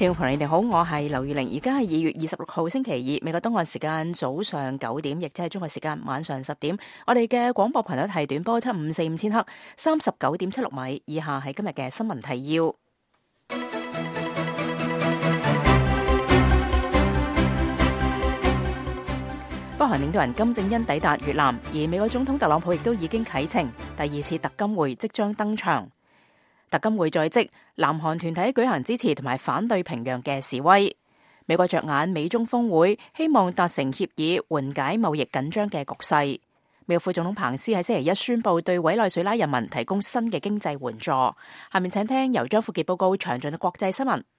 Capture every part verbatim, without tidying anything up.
聽眾朋友你哋好，我係劉玉玲，而家係二月二十六號星期二，美國東岸時間早上九點，亦即係中國時間晚上十點。我哋嘅廣播頻率係短波七五四五千赫，三十九點七六米。以下係今日嘅新聞提要。北韓領導人金正恩抵達越南，而美國總統特朗普亦都已經啟程，第二次特金會即將登場。特金會在即，南韓團體舉行支持同埋反對平壤嘅示威。美國着眼美中峰會，希望達成協議緩解貿易緊張嘅局勢。美國副總統彭斯喺星期一宣布對委內瑞拉人民提供新嘅經濟援助。下面請聽由張富傑報告詳盡嘅國際新聞。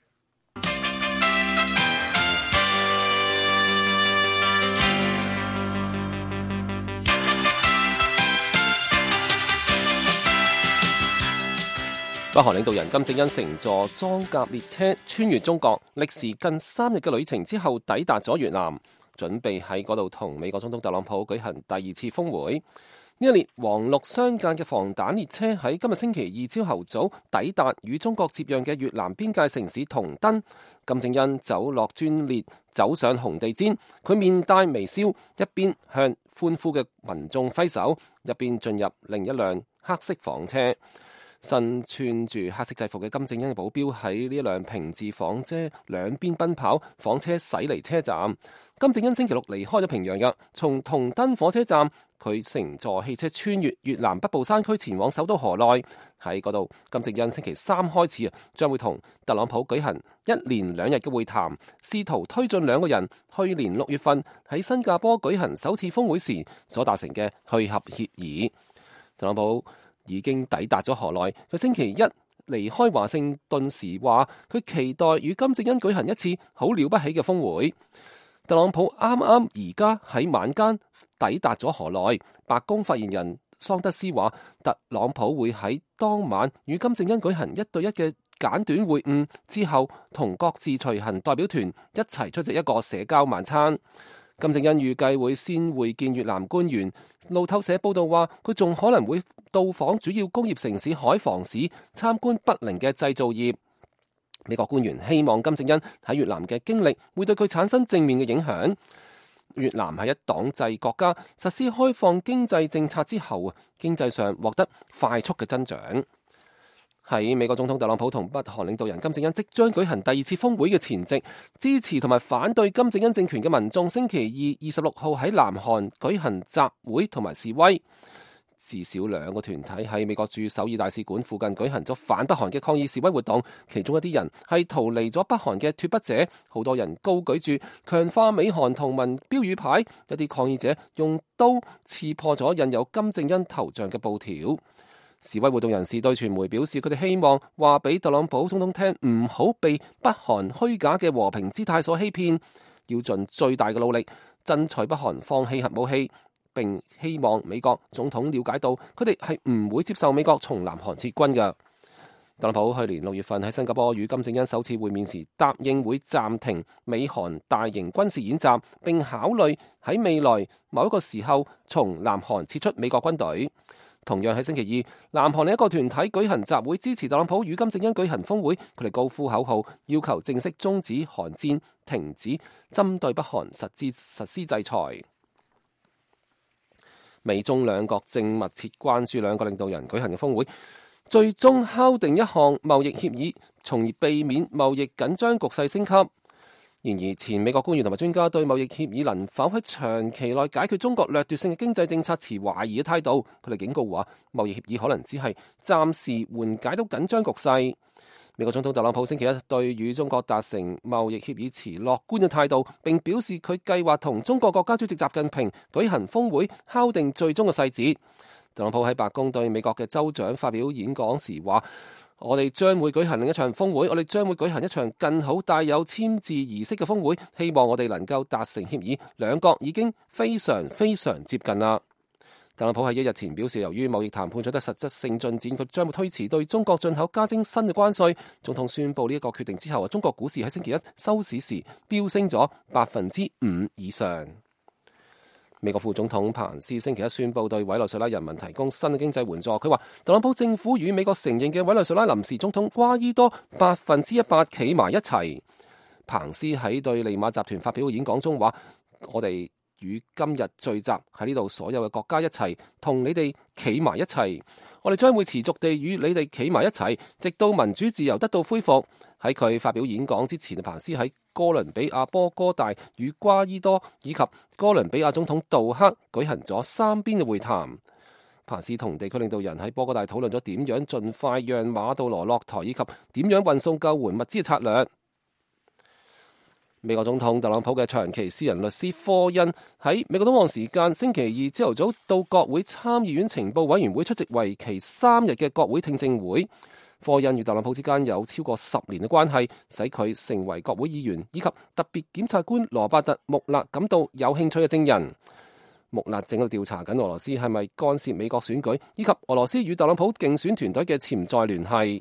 北韓領導人金正恩乘坐裝甲列車穿越中國，歷時近三日嘅旅程之後抵達咗越南，準備喺嗰度同美國總統特朗普舉行第二次峰會。呢一列黃綠相間嘅防彈列車喺今日星期二朝頭早抵達與中國接壤嘅越南邊界城市同登。金正恩走落專列，走上紅地毯，佢面帶微笑，一邊向歡呼嘅民眾揮手，一邊進入另一輛黑色房車。身穿住黑色制服嘅金正恩嘅保鏢喺呢一輛平治房車兩邊奔跑，房車駛離車站。金正恩星期六離開咗平壤嘅，從同登火車站，佢乘坐汽車穿越越南北部山區前往首都河內。喺嗰度，金正恩星期三開始啊，將會同特朗普舉行一連兩日嘅會談，試圖推進兩個人去年六月份喺新加坡舉行首次峰會時所達成嘅會合協議。特朗普已經抵達咗河內，佢星期一離開華盛頓時話，佢期待與金正恩舉行一次好了不起嘅峰會。特朗普啱啱而家喺晚間抵達咗河內，白宮發言人桑德斯話，特朗普會喺當晚與金正恩舉行一對一嘅簡短會晤之後，同各自隨行代表團一齊出席一個社交晚餐。金正恩預計會先會見越南官員。路透社報道話，佢仲可能會到訪主要工業城市海防市，參觀不靈嘅製造業。美國官員希望金正恩喺越南嘅經歷會對佢產生正面嘅影響。越南係一黨制國家，實施開放經濟政策之後，經濟上獲得快速嘅增長。喺美國總統特朗普同北韓領導人金正恩即將舉行第二次峰會嘅前夕，支持同埋反對金正恩政權嘅民眾星期二二十六號喺南韓舉行集會同埋示威。至少兩個團體喺美國駐首爾大使館附近舉行咗反北韓嘅抗議示威活動，其中一啲人係逃離咗北韓嘅脫北者，好多人高舉住強化美韓同盟標語牌，一啲抗議者用刀刺破咗印有金正恩頭像嘅布條。示威活動人士對傳媒表示，佢哋希望話俾特朗普總統聽，唔好被北韓虛假嘅和平姿態所欺騙，要盡最大嘅努力爭取北韓放棄核武器，並希望美國總統了解到佢哋係唔會接受美國從南韓撤軍嘅。特朗普去年六月份喺新加坡與金正恩首次會面時，答應會暫停美韓大型軍事演習，並考慮喺未來某一個時候從南韓撤出美國軍隊。同樣喺星期二，南韓另一個團體舉行集會支持特朗普與金正恩舉行峰會，佢哋高呼口號，要求正式終止韓戰，停止針對北韓實施實施制裁。美中兩國正密切關注兩個領導人舉行嘅峰會，最終敲定一項貿易協議，從而避免貿易緊張局勢升級。然而，前美國官員同埋專家對貿易協議能否喺長期內解決中國掠奪性嘅經濟政策持懷疑嘅態度。佢哋警告話，貿易協議可能只係暫時緩解到緊張局勢。美國總統特朗普星期一對與中國達成貿易協議持樂觀嘅態度，並表示佢計劃同中國國家主席習近平舉行峰會，敲定最終嘅細節。特朗普喺白宮對美國嘅州長發表演講時話，我哋將會舉行另一場峰會，我哋將會舉行一場更好帶有簽字儀式嘅峰會，希望我哋能夠達成協議。兩國已經非常非常接近啦。特朗普喺一日前表示，由於貿易談判取得實質性進展，佢將會推遲對中國進口加徵新嘅關稅。總統宣布呢一個決定之後，中國股市喺星期一收市時飆升咗百分之五以上。 美國副總統彭斯星期一宣布對委內瑞拉人民提供新嘅經濟援助。佢話特朗普政府與美國承認嘅委內瑞拉臨時總統瓜伊多百分之一百企埋一齊。彭斯喺對利馬集團發表嘅演講中話：我哋與今日聚集喺呢度所有嘅國家一齊，同你哋企埋一齊。我哋將會持續地與你哋企埋一齊，直到民主自由得到恢復。喺佢發表演講之前，彭斯喺哥倫比亞波哥大與瓜伊多以及哥倫比亞總統杜克舉行咗三邊嘅會談。彭斯同地區領導人喺波哥大討論咗點樣盡快讓馬杜羅落台，以及點樣運送救援物資嘅策略。美國總統特朗普嘅長期私人律師科恩喺美國東岸時間星期二朝頭早到國會參議院情報委員會出席為期三日嘅國會聽證會。科恩與特朗普之間有超過十年嘅關係，使佢成為國會議員以及特別檢察官羅伯特穆勒感到有興趣嘅證人。穆勒正喺度調查緊俄羅斯係咪干涉美國選舉，以及俄羅斯與特朗普競選團隊嘅潛在聯繫。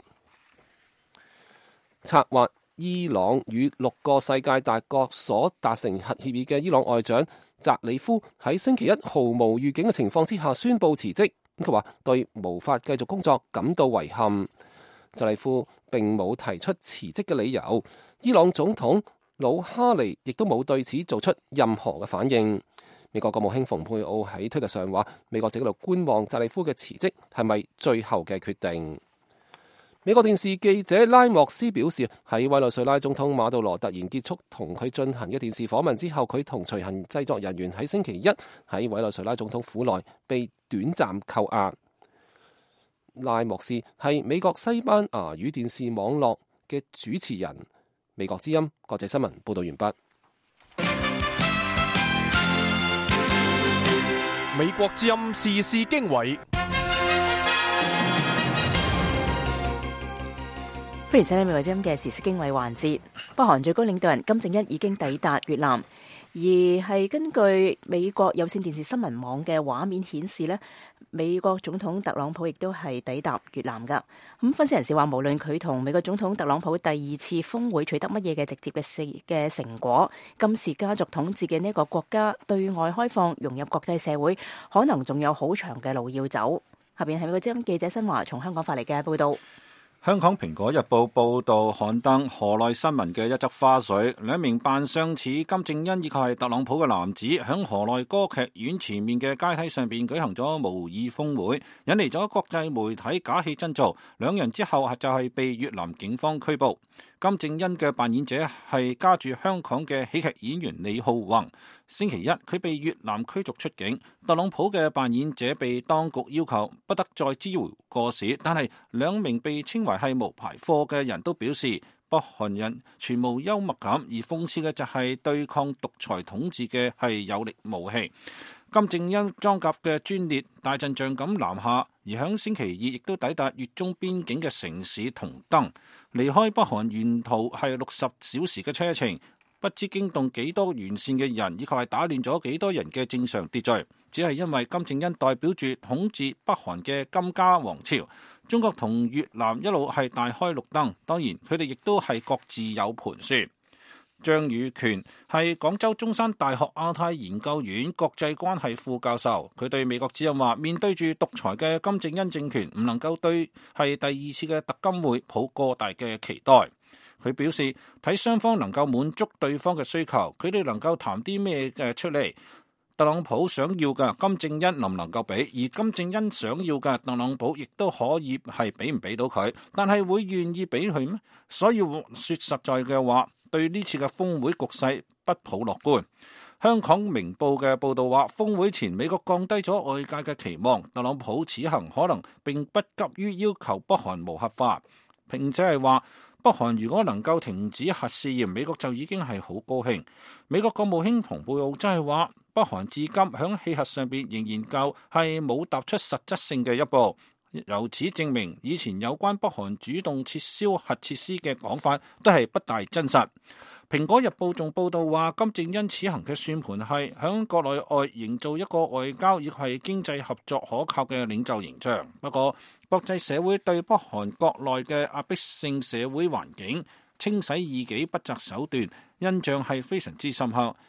策劃伊朗與六個世界大國所達成核協議嘅伊朗外長扎里夫喺星期一毫無預警嘅情況之下宣布辭職。佢話對無法繼續工作感到遺憾。扎里夫並冇提出辭職嘅理由，伊朗總統魯哈尼亦都冇對此做出任何嘅反應。美國國務卿蓬佩奧喺推特上話：美國正喺度觀望扎里夫嘅辭職係咪最後嘅決定。美國電視記者拉莫斯表示，喺委內瑞拉總統馬杜羅突然結束同佢進行嘅電視訪問之後，佢同隨行製作人員喺星期一喺委內瑞拉總統府內被短暫扣押。拉莫斯係美國西班牙語電視網絡嘅主持人。美國之音國際新聞報道完畢。 美國之音時事經緯， 歡迎收聽美國之音嘅時事經緯環節。北韓最高領導人金正恩已經抵達越南。而係根據美國有線電視新聞網嘅畫面顯示呢，美國總統特朗普亦都係抵達越南噶。咁分析人士話，無論佢同美國總統特朗普第二次峰會取得乜嘢嘅直接嘅嘅成果，金氏家族統治嘅呢一個國家對外開放、融入國際社會，可能仲有好長嘅路要走。下邊係美國之音記者新華從香港發嚟嘅報道。 香港蘋果日報報道刊登河內新聞嘅一則花絮，兩名扮相似金正恩以及係特朗普嘅男子響河內歌劇院前面嘅階梯上邊舉行咗模擬峰會，引嚟咗國際媒體假戲真做，兩人之後就係被越南警方拘捕。金正恩嘅扮演者係家住香港嘅喜劇演員李浩宏，星期一佢被越南驅逐出境。特朗普嘅扮演者被當局要求不得再支援過市，但係兩名被稱為係無牌貨嘅人都表示北韓人全無幽默感，而諷刺嘅就係對抗獨裁統治嘅係有力武器。金正恩裝甲嘅專列大陣仗咁南下，而響星期二亦都抵達越中邊境嘅城市同登，離開北韓沿途係六十小時嘅車程，不知驚動幾多沿線嘅人，以及係打亂咗幾多人嘅正常秩序，只係因為金正恩代表住統治北韓嘅金家王朝。中國同越南一路係大開綠燈，當然佢哋亦都係各自有盤算。張宇權係廣州中山大學亞太研究院國際關係副教授，佢對美國之音話：面對住獨裁嘅金正恩政權，唔能夠對係第二次嘅特金會抱過大嘅期待。佢表示睇雙方能夠滿足對方嘅需求，佢哋能夠談啲咩嘅出嚟。特朗普想要嘅金正恩能唔能夠俾，而金正恩想要嘅特朗普亦都可以係俾唔俾到佢，但係會願意俾佢咩？所以說實在嘅話，對呢次嘅峰會局勢不抱樂觀。香港明報嘅報道話，峰會前美國降低咗外界嘅期望，特朗普此行可能並不急於要求北韓無核化，並且係話北韓如果能夠停止核試驗，美國就已經係好高興。美國國務卿蓬佩奧真係話，北韓至今響氣核上邊仍然夠係冇踏出實質性嘅一步，由此證明以前有關北韓主動撤銷核設施嘅講法都係不大真實。蘋果日報仲報道話，金正恩此行嘅算盤係響國內外營造一個外交亦係經濟合作可靠嘅領袖形象。不過國際社會對北韓國內嘅壓迫性社會環境、清洗異己不擇手段印象係非常之深刻。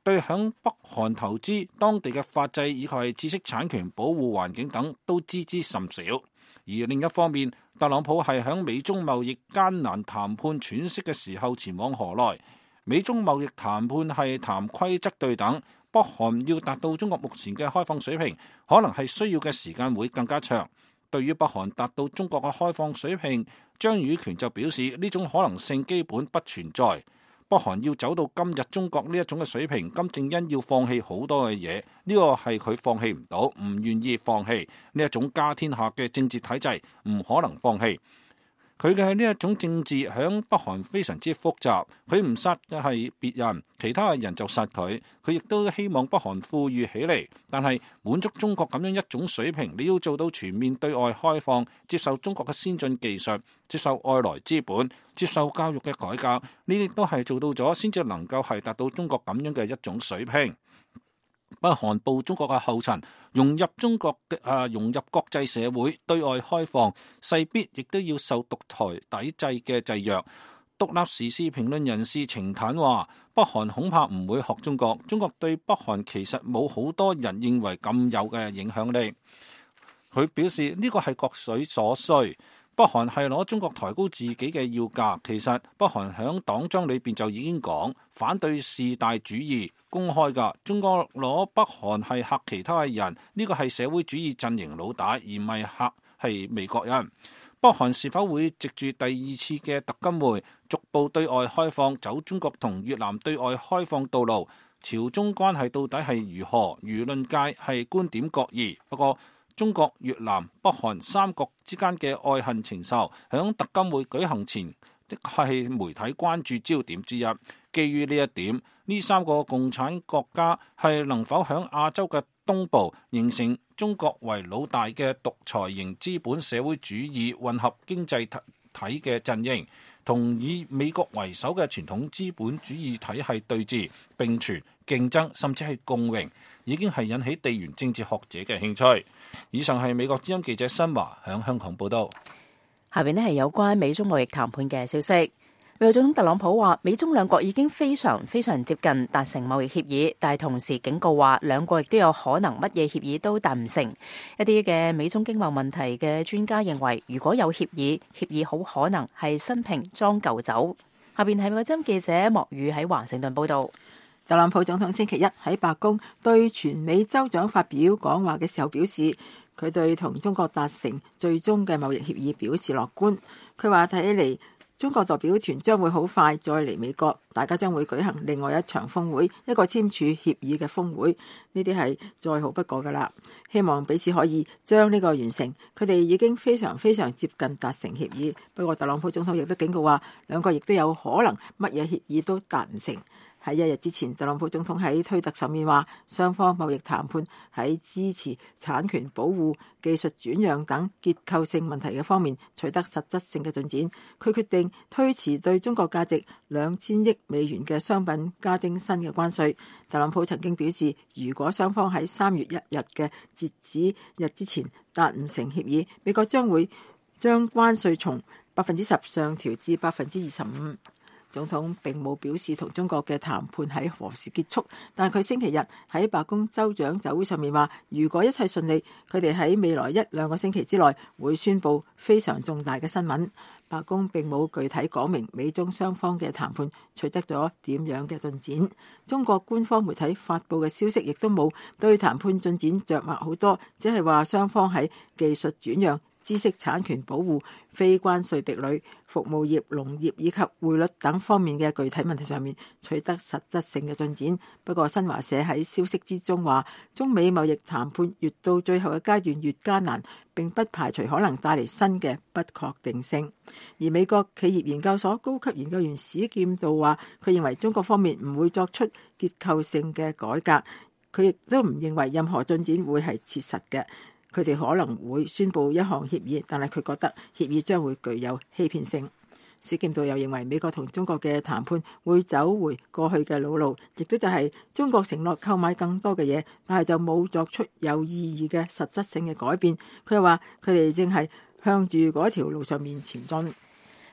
對響北韓投資當地嘅法制以及係知識產權保護環境等都知之甚少。而另一方面，特朗普係響美中貿易艱難談判喘息嘅時候前往河內。美中貿易談判係談規則對等，北韓要達到中國目前嘅開放水平，可能係需要嘅時間會更加長。對於北韓達到中國嘅開放水平，張宇權就表示呢種可能性基本不存在。北韓要走到今日中國呢一種嘅水平，金正恩要放棄好多嘅嘢，呢個係佢放棄唔到，唔願意放棄呢一種家天下嘅政治體制，唔可能放棄。佢嘅呢一種政治響北韓非常之複雜，佢唔殺嘅係別人，其他嘅人就殺佢。佢亦都希望北韓富裕起嚟，但係滿足中國咁樣一種水平，你要做到全面對外開放，接受中國嘅先進技術，接受外來資本，接受教育嘅改革，呢啲都係做到咗先至能夠係達到中國咁樣嘅一種水平。北韓步中國嘅後塵，融入中國嘅啊融入國際社會，對外開放，勢必亦都要受獨台抵制嘅制約。獨立時事評論人士程坦話：北韓恐怕唔會學中國，中國對北韓其實冇好多人認為咁有嘅影響力。佢表示呢個係國粹所需。北韓係攞中國抬高自己嘅要價，其實北韓響黨章裏邊就已經講反對事大主義，公開㗎。中國攞北韓係嚇其他嘅人，呢個係社會主義陣營老大，而唔係嚇係美國人。北韓是否會藉住第二次嘅特金會，逐步對外開放，走中國同越南對外開放道路？朝中關係到底係如何？輿論界係觀點各異。不過，中國、越南、北韓三國之間嘅愛恨情仇，響特金會舉行前，的確係媒體關注焦點之一。基於呢一點，呢三個共產國家係能否響亞洲嘅東部形成中國為老大嘅獨裁型資本社會主義混合經濟體嘅陣營，同以美國為首嘅傳統資本主義體系對峙、並存、競爭，甚至係共榮，已經係引起地緣政治學者嘅興趣。以上係美國之音記者新華響香港報道。 下邊呢係有關美中貿易談判嘅消息。美國總統特朗普話，美中兩國已經非常非常接近達成貿易協議，但係同時警告話，兩國亦都有可能乜嘢協議都達唔成。一啲嘅美中經貿問題嘅專家認為，如果有協議，協議好可能係新瓶裝舊酒。下邊係美國之音記者莫宇喺華盛頓報道。 特朗普總統星期一喺白宮對全美州長發表講話嘅時候表示，佢對同中國達成最終嘅貿易協議表示樂觀。佢話睇起嚟，中國代表團將會好快再嚟美國，大家將會舉行另外一場峰會，一個簽署協議嘅峰會，呢啲係再好不過噶啦。希望彼此可以將呢個完成。佢哋已經非常非常接近達成協議，不過特朗普總統亦都警告話，兩個亦都有可能乜嘢協議都達唔成。喺一日之前，特朗普總統喺推特上面話，雙方貿易談判喺支持產權保護、技術轉讓等結構性問題嘅方面取得實質性嘅進展。佢決定推遲對中國價值兩千億美元嘅商品加徵新嘅關稅。特朗普曾經表示，如果雙方喺三月一日嘅截止日之前達唔成協議，美國將會將關稅從百分之十上調至百分之二十五。總統並冇表示同中國嘅談判喺何時結束，但佢星期日喺白宮州長酒會上面話，如果一切順利，佢哋喺未來一兩個星期之內會宣布非常重大嘅新聞。白宮並冇具體講明美中雙方嘅談判取得咗點樣嘅進展。中國官方媒體發布嘅消息亦都冇對談判進展着墨好多，只係話雙方喺技術轉讓、知識產權保護、非關稅壁壘、服務業、農業以及匯率等方面嘅具體問題上面取得實質性嘅進展。不過新華社喺消息之中話，中美貿易談判越到最後嘅階段越艱難，並不排除可能帶嚟新嘅不確定性。而美國企業研究所高級研究員史劍道話，佢認為中國方面唔會作出結構性嘅改革，佢亦都唔認為任何進展會係切實嘅。佢哋可能會宣布一項協議，但係佢覺得協議將會具有欺騙性。史劍道又認為美國同中國嘅談判會走回過去嘅老路，亦都就係中國承諾購買更多嘅嘢，但係就冇作出有意義嘅實質性嘅改變。佢又話佢哋正係向住嗰條路上面前進。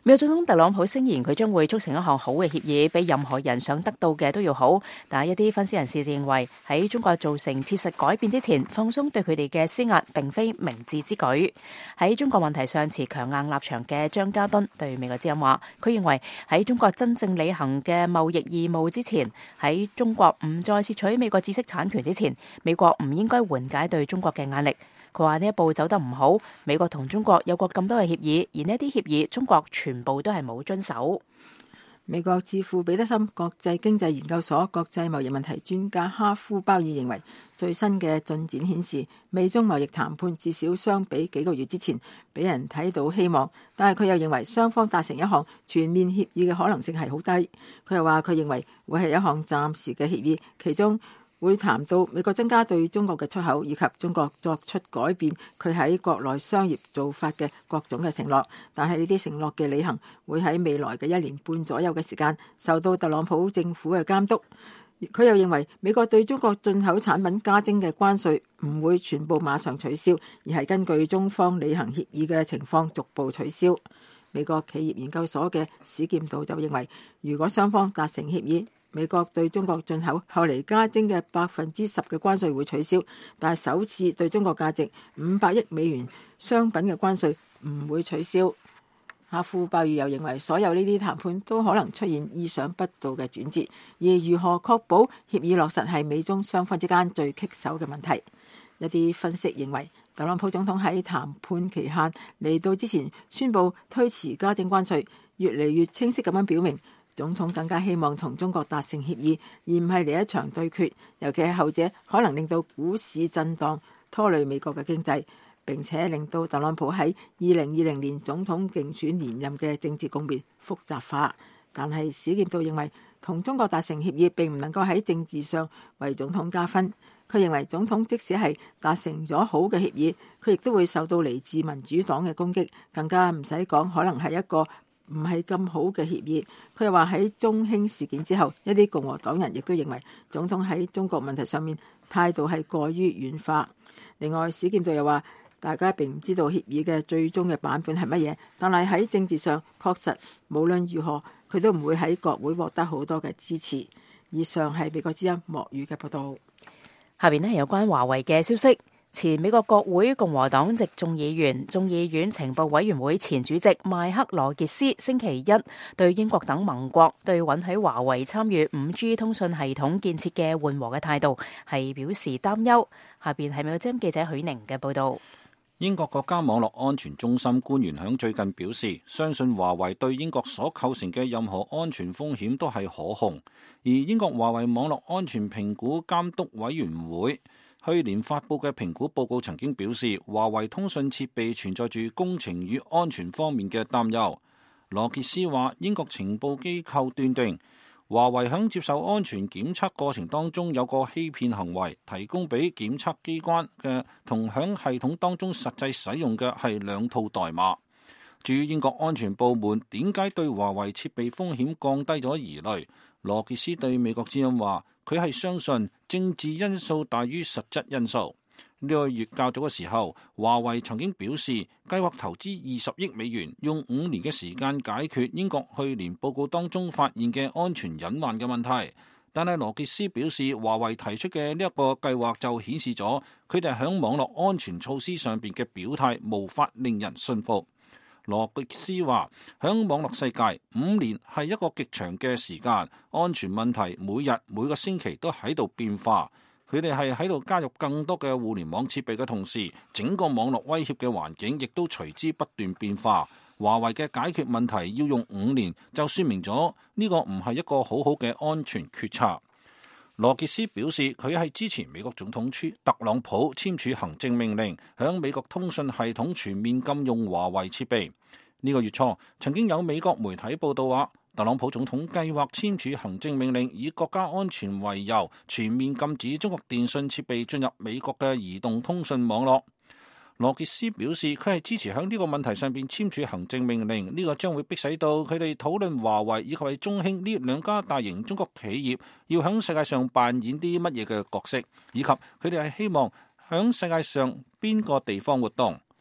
美國總統特朗普聲言佢將會促成一項好嘅協議，比任何人想得到嘅都要好。但係一啲分析人士認為，喺中國造成切實改變之前，放鬆對佢哋嘅施壓並非明智之舉。喺中國問題上持強硬立場嘅張家敦對美國之音話，佢認為喺中國真正履行嘅貿易義務之前，喺中國唔再竊取美國知識產權之前，美國唔應該緩解對中國嘅壓力。佢話呢一步走得唔好，美國同中國有過咁多嘅協議，而呢啲協議中國全部都係冇遵守。 美國智庫彼得森國際經濟研究所國際貿易問題專家哈夫鮑爾認為，最新嘅進展顯示，美中貿易談判至少相比幾個月之前俾人睇到希望，但係佢又認為雙方達成一項全面協議嘅可能性係好低。佢又話佢認為會係一項暫時嘅協議，其中會談到美國增加對中國嘅出口，以及中國作出改變佢喺國內商業做法嘅各種嘅承諾。但係呢啲承諾嘅履行會喺未來嘅一年半左右嘅時間受到特朗普政府嘅監督。佢又認為美國對中國進口產品加徵嘅關稅唔會全部馬上取消，而係根據中方履行協議嘅情況逐步取消。美國企業研究所嘅史劍道就認為，如果雙方達成協議，美國對中國進口後嚟加徵嘅百分之十嘅關稅會取消，但係首次對中國價值五百億美元商品嘅關稅唔會取消。哈夫鮑爾又認為，所有呢啲談判都可能出現意想不到嘅轉折，而如何確保協議落實係美中雙方之間最棘手嘅問題。一啲分析認為，特朗普總統喺談判期限嚟到之前宣布推遲加徵關稅，越嚟越清晰咁樣表明，總統更加希望同中國達成協議，而唔係嚟一場對決，尤其係後者可能令到股市震盪，拖累美國嘅經濟，並且令到特朗普喺二零二零年總統競選連任嘅政治局面複雜化。但係史劍道認為，同中國達成協議並唔能夠喺政治上為總統加分。佢認為總統即使係達成咗好嘅協議，佢亦都會受到嚟自民主黨嘅攻擊，更加唔使講可能係一個唔係咁好嘅協議。佢又話喺中興事件之後，一啲共和黨人亦都認為總統喺中國問題上面態度係過於軟化。另外，史劍道又話，大家並唔知道協議嘅最終嘅版本係乜嘢，但係喺政治上確實無論如何，佢都唔會喺國會獲得好多嘅支持。以上係美國之音莫語嘅報道。 下邊呢係有關華為嘅消息。前美國國會共和黨籍眾議員、眾議院情報委員會前主席邁克羅傑斯星期一對英國等盟國對允許華為參與五 G 通訊系統建設嘅緩和嘅態度係表示擔憂。下邊係美國之音記者許寧嘅報道。 英國國家網絡安全中心官員響最近表示，相信華為對英國所構成嘅任何安全風險都係可控。而英國華為網絡安全評估監督委員會去年發佈嘅評估報告曾經表示，華為通訊設備存在住工程與安全方面嘅擔憂。羅傑斯話，英國情報機構斷定華為響接受安全檢測過程當中有個欺騙行為，提供俾檢測機關嘅同響系統當中實際使用嘅係兩套代碼。至於英國安全部門點解對華為設備風險降低咗疑慮，羅傑斯對美國之音話，佢係相信政治因素大於實質因素。呢個月較早嘅時候，華為曾經表示計劃投資二十億美元，用五年嘅時間解決英國去年報告當中發現嘅安全隱患嘅問題。但係羅傑斯表示，華為提出嘅呢一個計劃就顯示咗佢哋響網絡安全措施上邊嘅表態無法令人信服。羅傑斯話，響網絡世界，五年係一個極長嘅時間，安全問題每日每個星期都喺度變化。佢哋係喺度加入更多嘅互聯網設備嘅同時，整個網絡威脅嘅環境亦都隨之不斷變化。華為嘅解決問題要用五年，就說明咗呢個唔係一個好好嘅安全決策。羅傑斯表示，佢係支持美國總統特朗普簽署行政命令，響美國通訊系統全面禁用華為設備。呢、這個月初，曾經有美國媒體報道話，特朗普總統計劃簽署行政命令，以國家安全為由，全面禁止中國電信設備進入美國嘅移動通訊網絡。羅傑斯表示，佢係支持響呢個問題上邊簽署行政命令，呢、這個將會迫使到佢哋討論華為以及係中興呢兩家大型中國企業要響世界上扮演啲乜嘢嘅角色，以及佢哋係希望響世界上邊個地方活動。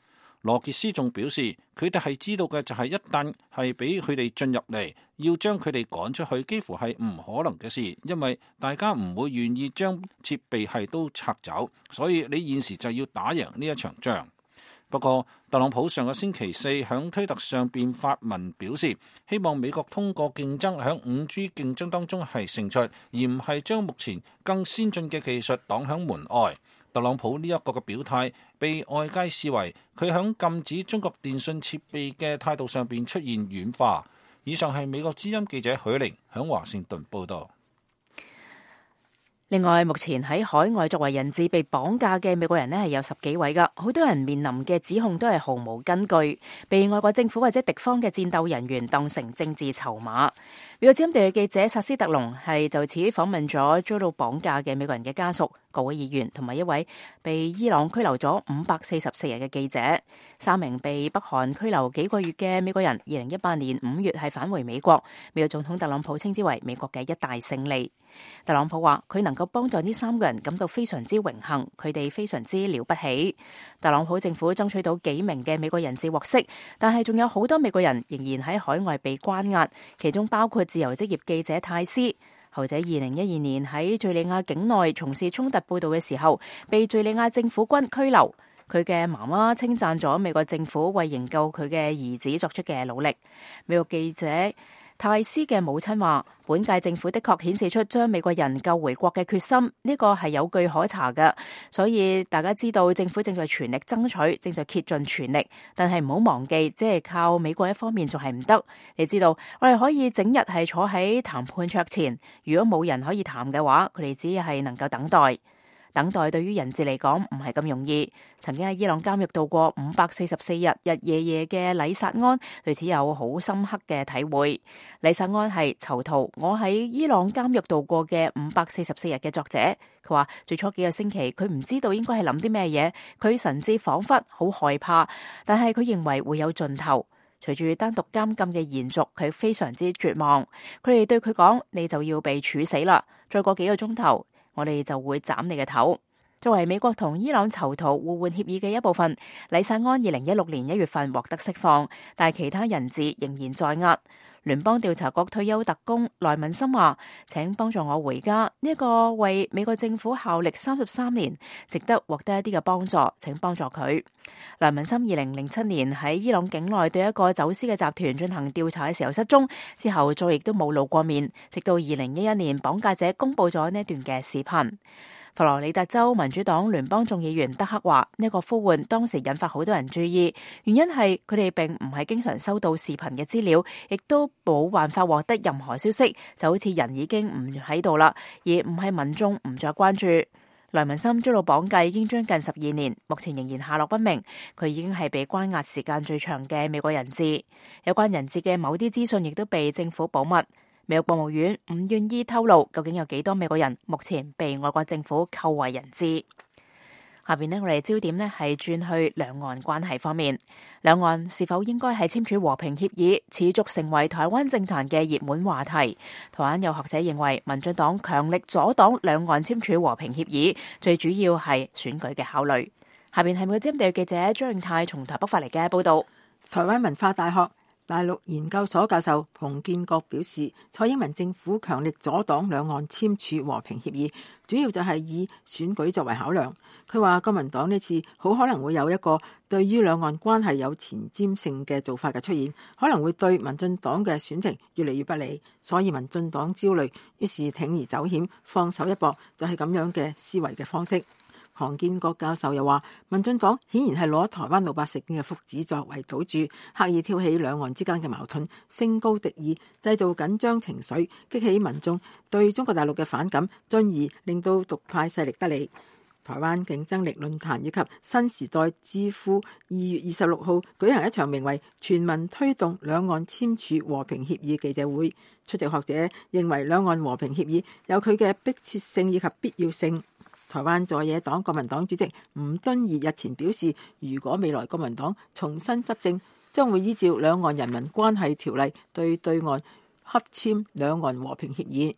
羅傑斯仲表示，佢哋係知道嘅就係一旦係俾佢哋進入嚟，要將佢哋趕出去，幾乎係唔可能嘅事，因為大家唔會願意將設備係都拆走，所以你現時就要打贏呢一場仗。不過，特朗普上個星期四響推特上邊發文表示，希望美國通過競爭響五 G 競爭當中係勝出，而唔係將目前更先進嘅技術擋響門外。特朗普呢一個嘅表態被外界視為佢響禁止中國電信設備嘅態度上邊出現軟化。以上係美國之音記者許玲響華盛頓報道。 另外，目前喺海外作為人質被綁架嘅美國人呢係有十幾位㗎，好多人面臨嘅指控都係毫無根據，被外國政府或者敵方嘅戰鬥人員當成政治籌碼。美國之音地記者薩斯特龍係就此訪問咗遭到綁架嘅美國人嘅家屬、各位議員同埋一位被伊朗拘留咗五百四十四日嘅記者。三名被北韓拘留幾個月嘅美國人，二零一八年五月係返回美國，美國總統特朗普稱之為美國嘅一大勝利。特朗普話佢能夠幫助呢三個人感到非常之榮幸，佢哋非常之了不起。特朗普政府爭取到幾名嘅美國人質獲釋，但係仲有好多美國人仍然喺海外被關押，其中包括自由職業記者泰斯。後者二零一二年喺敘利亞境內從事衝突報道嘅時候，被敘利亞政府軍拘留。佢嘅媽媽稱讚咗美國政府為營救佢嘅兒子作出嘅努力。美國記者泰斯嘅母親話，本屆政府的確顯示出將美國人救回國嘅決心，呢個係有據可查嘅，所以大家知道政府正在全力爭取，正在竭盡全力，但係唔好忘記，即係靠美國一方面仲係唔得。你知道，我哋可以整日係坐喺談判桌前，如果冇人可以談嘅話，佢哋只係能夠等待。等待對於人質嚟講唔係咁容易。曾經喺伊朗監獄度過五百四十四日日夜夜嘅禮薩安對此有好深刻嘅體會。禮薩安係囚徒我喺伊朗監獄度過嘅五百四十四日嘅作者。佢話最初幾個星期佢唔知道應該係諗啲咩嘢，佢神志恍惚，好害怕，但係佢認為會有盡頭。隨住單獨監禁嘅延續，佢非常之絕望。佢哋對佢講：你就要被處死啦！再過幾個鐘頭，我哋就會斬你嘅頭。作為美國同伊朗囚徒互換協議嘅一部分，禮薩安二零一六年一月份獲得釋放，但係其他人質仍然在押。聯邦調查局退休特工萊文森話：請幫助我回家，呢一個為美國政府效力三十三年，值得獲得一啲嘅幫助，請幫助佢。萊文森二零零七年喺伊朗境內對一個走私嘅集團進行調查嘅時候失蹤，之後再亦都冇露過面，直到二零一一年綁架者公布咗呢一段嘅視頻。佛羅里達州民主黨聯邦眾議員德克話：呢個呼喚當時引發好多人注意，原因係佢哋並唔係經常收到視頻嘅資料，亦都冇辦法獲得任何消息，就好似人已經唔喺度啦，而唔係民眾唔再關注。萊文森遭到綁架已經將近十二年，目前仍然下落不明。佢已經係被關押時間最長嘅美國人質。有關人質嘅某啲資訊亦都被政府保密。美國國務院唔願意透露究竟有幾多美國人目前被外國政府扣為人質。下邊呢，我哋焦點呢係轉去兩岸關係方面，兩岸是否應該係簽署和平協議，持續成為台灣政壇嘅熱門話題。台灣有學者認為，民進黨強力阻擋兩岸簽署和平協議，最主要係選舉嘅考慮。下邊係美國之音地記者張永泰從台北發嚟嘅報道。 台灣文化大學大陸研究所教授馮建國表示，蔡英文政府強力阻擋兩岸簽署和平協議，主要就係以選舉作為考量。佢話國民黨呢次好可能會有一個對於兩岸關係有前瞻性嘅做法嘅出現，可能會對民進黨嘅選情越嚟越不利，所以民進黨焦慮，於是鋌而走險，放手一搏，就係咁樣嘅思維嘅方式。龐建國教授又話，民進黨顯然係攞台灣老百姓嘅福祉作為賭注，刻意挑起兩岸之間嘅矛盾，升高敵意，製造緊張情緒，激起民眾對中國大陸嘅反感，進而令到獨派勢力得利。台灣競爭力論壇以及新時代智庫二月二十六號舉行一場名為全民推動兩岸簽署和平協議記者會，出席學者認為兩岸和平協議有佢嘅迫切性以及必要性。台灣在野黨國民黨主席吳敦義日前表示，如果未來國民黨重新執政，將會依照兩岸人民關係條例對對岸洽簽兩岸和平協議。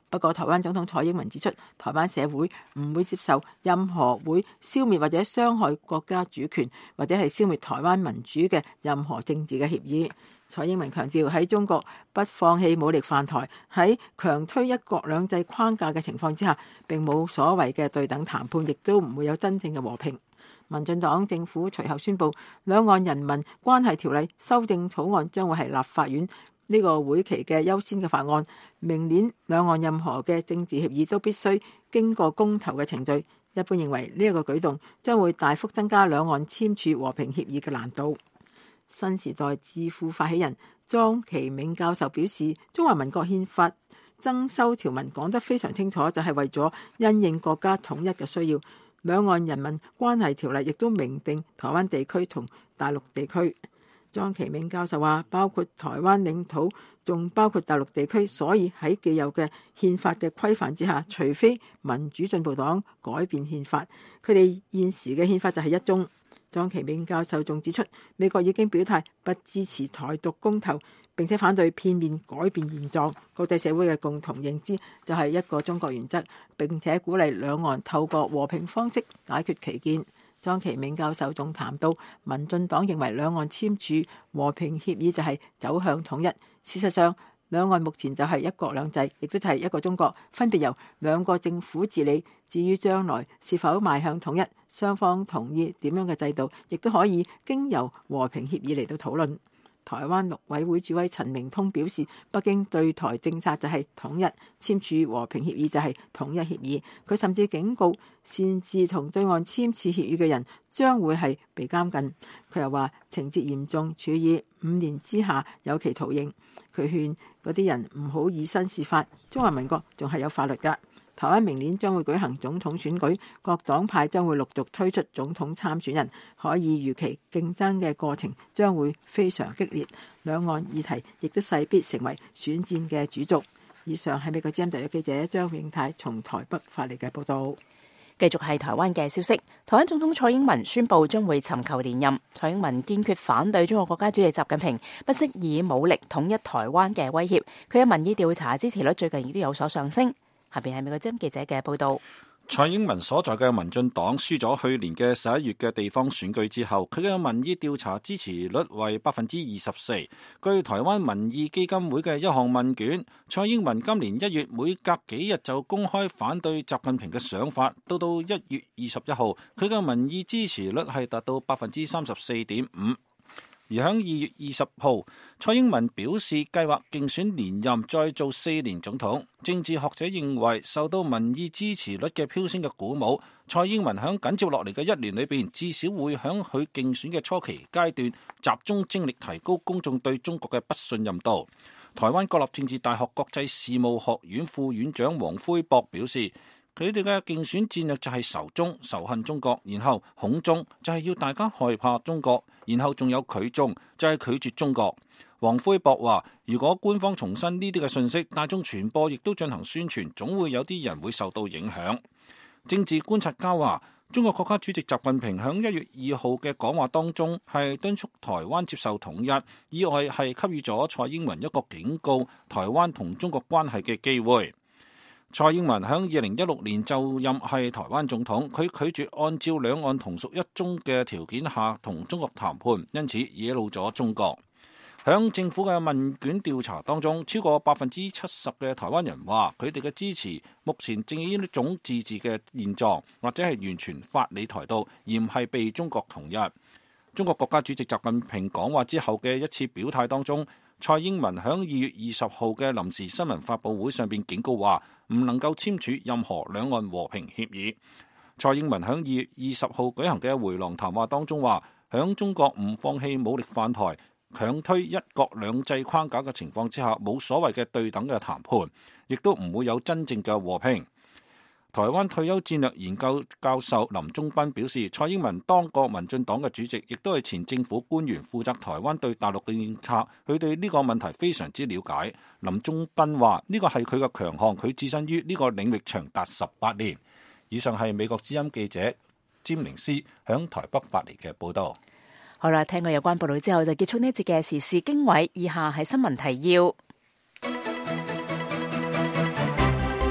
不過，台灣總統蔡英文指出，台灣社會唔會接受任何會消滅或者傷害國家主權或者係消滅台灣民主嘅任何政治嘅協議。蔡英文強調，喺中國不放棄武力犯台，喺強推一國兩制框架嘅情況之下，並冇所謂嘅對等談判，亦都唔會有真正嘅和平。民進黨政府隨後宣布，兩岸人民關係條例修正草案將會係立法院呢個會期嘅優先嘅法案。明年兩岸任何嘅政治協議都必須經過公投嘅程序。一般認為呢一個舉動將會大幅增加兩岸簽署和平協議嘅難度。新時代智庫發起人莊其銘教授表示，中華民國憲法增修條文講得非常清楚，就係為咗因應國家統一嘅需要。兩岸人民關係條例亦都明定台灣地區同大陸地區。莊其銘教授話，包括台灣領土，仲包括大陸地區，所以喺既有嘅憲法嘅規範之下，除非民主進步黨改變憲法，佢哋現時嘅憲法就係一中。莊其銘教授仲指出，美國已經表態不支持台獨公投，並且反對片面改變現狀。國際社會嘅共同認知就係一個中國原則，並且鼓勵兩岸透過和平方式解決歧見。莊其銘教授仲談到，民進黨認為兩岸簽署和平協議就係走向統一。事實上，兩岸目前就係一國兩制，亦都就係一個中國，分別由兩個政府治理。至於將來是否邁向統一，雙方同意點樣嘅制度，亦都可以經由和平協議嚟到討論。台灣陸委會主委陳明通表示，北京對台政策就係統一，簽署和平協議就係統一協議。佢甚至警告，擅自同對岸簽署協議嘅人將會係被監禁。佢又話，情節嚴重，處以五年之下有期徒刑。佢勸嗰啲人唔好以身試法，中華民國仲係有法律㗎。台灣明年將會舉行總統選舉，各黨派將會陸續推出總統參選人，可以預期競爭嘅過程將會非常激烈，兩岸議題亦都勢必成為選戰嘅主軸。以上係美國之音特約記者張永泰從台北發嚟嘅報導。 繼續係台灣嘅消息，台灣總統蔡英文宣布將會尋求連任。蔡英文堅決反對中國國家主席習近平不惜以武力統一台灣嘅威脅。佢嘅民意調查支持率最近亦都有所上升。下邊係美國之音記者嘅報導。 蔡英文所在嘅民進黨輸咗去年嘅十一月嘅地方選舉之後，佢嘅民意調查支持率為百分之二十四。據台灣民意基金會嘅一項問卷，蔡英文今年一月每隔幾日就公開反對習近平嘅想法，到到一月二十一號，佢嘅民意支持率係達到百分之三十四點五。而喺二月二十號，蔡英文表示計劃競選連任，再做四年總統。政治學者認為，受到民意支持率嘅飆升嘅鼓舞，蔡英文喺緊接落嚟嘅一年裏邊，至少會喺佢競選嘅初期階段集中精力提高公眾對中國嘅不信任度。台灣國立政治大學國際事務學院副院長黃輝博表示，佢哋嘅競選戰略就係仇中、仇恨中國，然後恐中就係要大家害怕中國，然後仲有拒中就係拒絕中國。黃輝博話，如果官方重申呢啲嘅信息，大眾傳播亦都進行宣傳，總會有啲人會受到影響。政治觀察家話，中國國家主席習近平喺一月二號嘅講話當中係敦促台灣接受統一，意外係給予咗蔡英文一個警告台灣同中國關係嘅機會。蔡英文喺二零一六年就任係台灣總統，佢拒絕按照兩岸同屬一中嘅條件下同中國談判，因此惹怒咗中國。喺政府嘅問卷調查當中，超過百分之七十嘅台灣人話佢哋嘅支持目前正以呢種自治嘅現狀，或者係完全法理台獨，而唔係被中國統一。中國國家主席習近平講話之後嘅一次表態當中，蔡英文喺二月二十號嘅臨時新聞發佈會上邊警告話，唔能夠簽署任何兩岸和平協議。蔡英文喺二月二十號舉行嘅回廊談話當中話，喺中國唔放棄武力犯台、強推一國兩制框架嘅情況之下，冇所謂嘅對等嘅談判，亦都唔會有真正嘅和平。台灣退休戰略研究教授林忠斌表示，蔡英文當過民進黨嘅主席，亦都係前政府官員，負責台灣對大陸嘅政策，佢對呢個問題非常之了解。林忠斌話：呢個係佢嘅強項，佢置身於呢個領域長達十八年。以上係美國之音記者詹寧斯響台北發嚟嘅報道。 好啦，聽過有關報道之後，就結束呢一節嘅時事經緯。以下係新聞提要。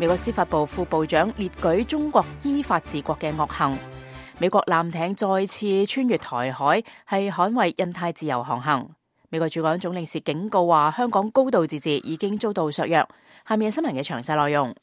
美國司法部副部長列舉中國依法治國嘅惡行。美國艦艇再次穿越台海，係捍衛印太自由航行。美國駐港總領事警告話，香港高度自治已經遭到削弱。下面係新聞嘅詳細內容。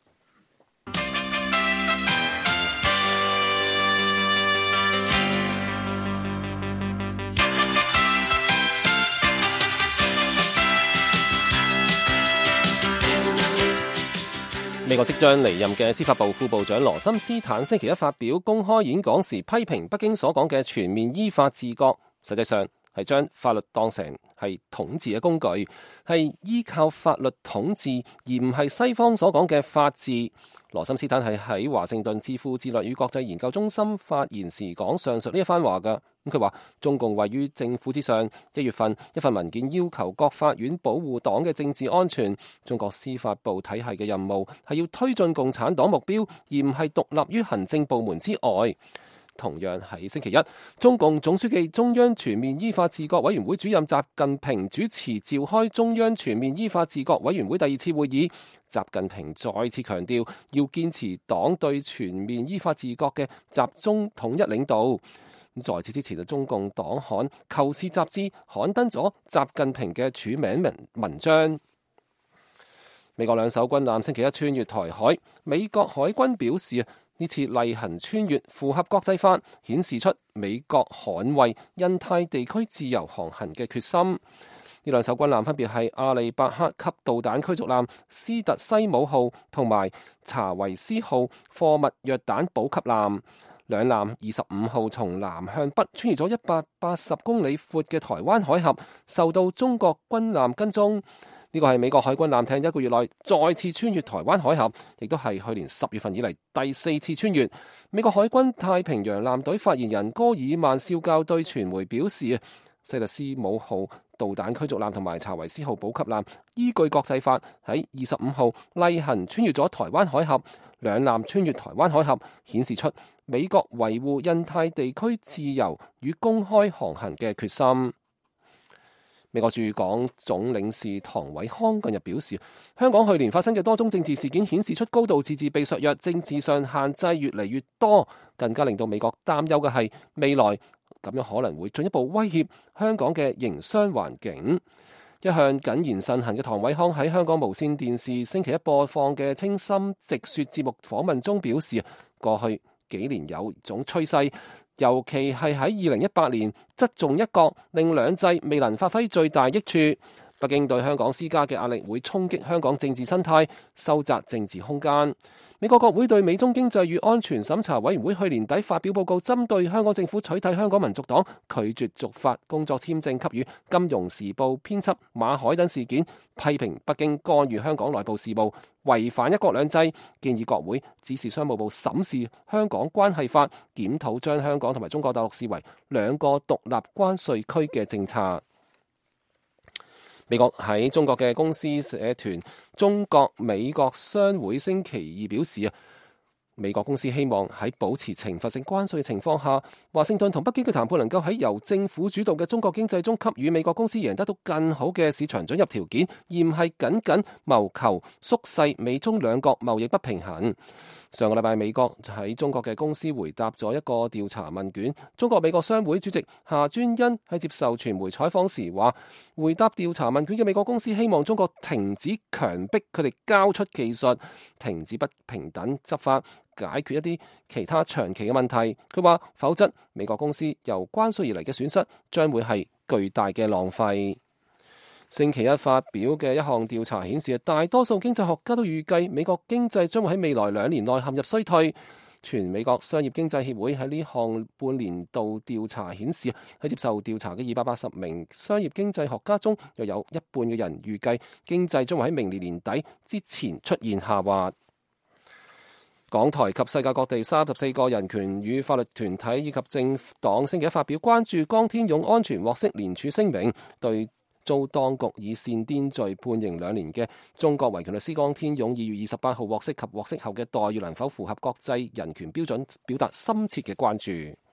美國即將離任嘅司法部副部長羅森斯坦星期一發表公開演講時，批評北京所講嘅全面依法治國，實際上係將法律當成係統治嘅工具，係依靠法律統治，而唔係西方所講嘅法治。羅森斯坦係喺華盛頓智庫戰略與國際研究中心發言時講上述呢一番話㗎。咁佢話中共位於政府之上。一月份一份文件要求各法院保護黨嘅政治安全。中國司法部體系嘅任務係要推進共產黨目標，而唔係獨立於行政部門之外。同樣喺星期一，中共總書記、中央全面依法治國委員會主任習近平主持召開中央全面依法治國委員會第二次會議。習近平再次強調，要堅持黨對全面依法治國嘅集中統一領導。在此之前，中共黨刊《求是》雜誌刊登咗習近平嘅署名文文章。美國兩艘軍艦星期一穿越台海，美國海軍表示呢次例行穿越符合國際法，顯示出美國捍衛印太地區自由航行嘅決心。呢兩艘軍艦分別係阿利伯克級導彈驅逐艦斯特西姆號同埋查維斯號貨物約彈補給艦。兩艦二十五號從南向北穿越咗一百八十公里闊嘅台灣海峽，受到中國軍艦跟蹤。呢個係美國海軍艦艇一個月內再次穿越台灣海峽，亦都係去年十月份以嚟第四次穿越。美國海軍太平洋艦隊發言人戈爾曼少校對傳媒表示，西特斯姆號導彈驅逐艦同埋查維斯號補給艦依據國際法喺二十五號例行穿越咗台灣海峽。兩艦穿越台灣海峽，顯示出美國維護印太地區自由與公開航行嘅決心。美國駐港總領事唐偉康近日表示，香港去年發生嘅多宗政治事件顯示出高度自治被削弱，政治上限制越嚟越多，更加令到美國擔憂嘅係未來咁樣可能會進一步威脅香港嘅營商環境。一向謹言慎行嘅唐偉康喺香港無線電視星期一播放嘅清心直說節目訪問中表示，過去幾年有種趨勢，尤其係喺二零一八年側重一國，令兩制未能發揮最大益處。北京對香港施加嘅壓力會衝擊香港政治生態，收窄政治空間。美國國會對美中經濟與安全審查委員會去年底發表報告，針對香港政府取締香港民族黨、拒絕續發工作簽證給予《金融時報》編輯馬凱等事件，批評北京干預香港內部事務，違反一國兩制，建議國會指示商務部審視香港關係法，檢討將香港同埋中國大陸視為兩個獨立關稅區嘅政策。美國喺中國嘅公司社團中國美國商會星期二表示啊，美國公司希望喺保持懲罰性關稅嘅情況下，華盛頓同北京嘅談判能夠喺由政府主導嘅中國經濟中給予美國公司贏得到更好嘅市場准入條件，而唔係僅僅謀求縮細美中兩國貿易不平衡。上個禮拜，美國喺中國嘅公司回答咗一個調查問卷。中國美國商會主席夏專恩喺接受傳媒採訪時話，回答調查問卷嘅美國公司希望中國停止強迫佢哋交出技術，停止不平等執法，解決一啲其他長期嘅問題。佢話，否則美國公司由關稅而嚟嘅損失將會係巨大嘅浪費。星期一發表嘅一項調查顯示，大多數經濟學家都預計美國經濟將會喺未來兩年內陷入衰退。全美國商業經濟協會喺呢項半年度調查顯示，喺接受調查嘅二百八十名商業經濟學家中，又有一半嘅人預計經濟將會喺明年年底之前出現下滑。港台及世界各地三十四個人權與法律團體以及政黨星期一發表關注江天勇安全獲釋聯署聲明，對遭當局以煽顛罪判刑兩年嘅中國維權律師江天勇二月二十八號獲釋及獲釋後嘅待遇能否符合國際人權標準表達深切嘅關注。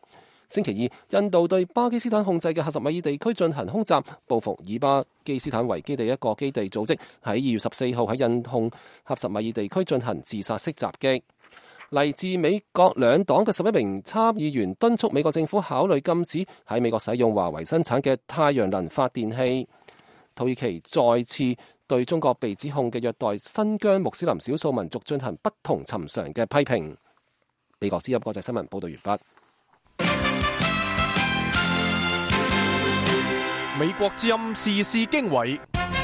星期二，印度對巴基斯坦控制嘅喀什米爾地區進行空襲，報復以巴基斯坦為基地一個基地組織喺二月十四號喺印控喀什米爾地區進行自殺式襲擊。嚟自美國兩黨嘅十一名參議員敦促美國政府考慮禁止喺美國使用華為生產嘅太陽能發電器。土耳其再次對中國被指控嘅虐待新疆穆斯林少數民族進行不同尋常嘅批評。美國之音國際新聞報道完畢。 美國之音時事經緯，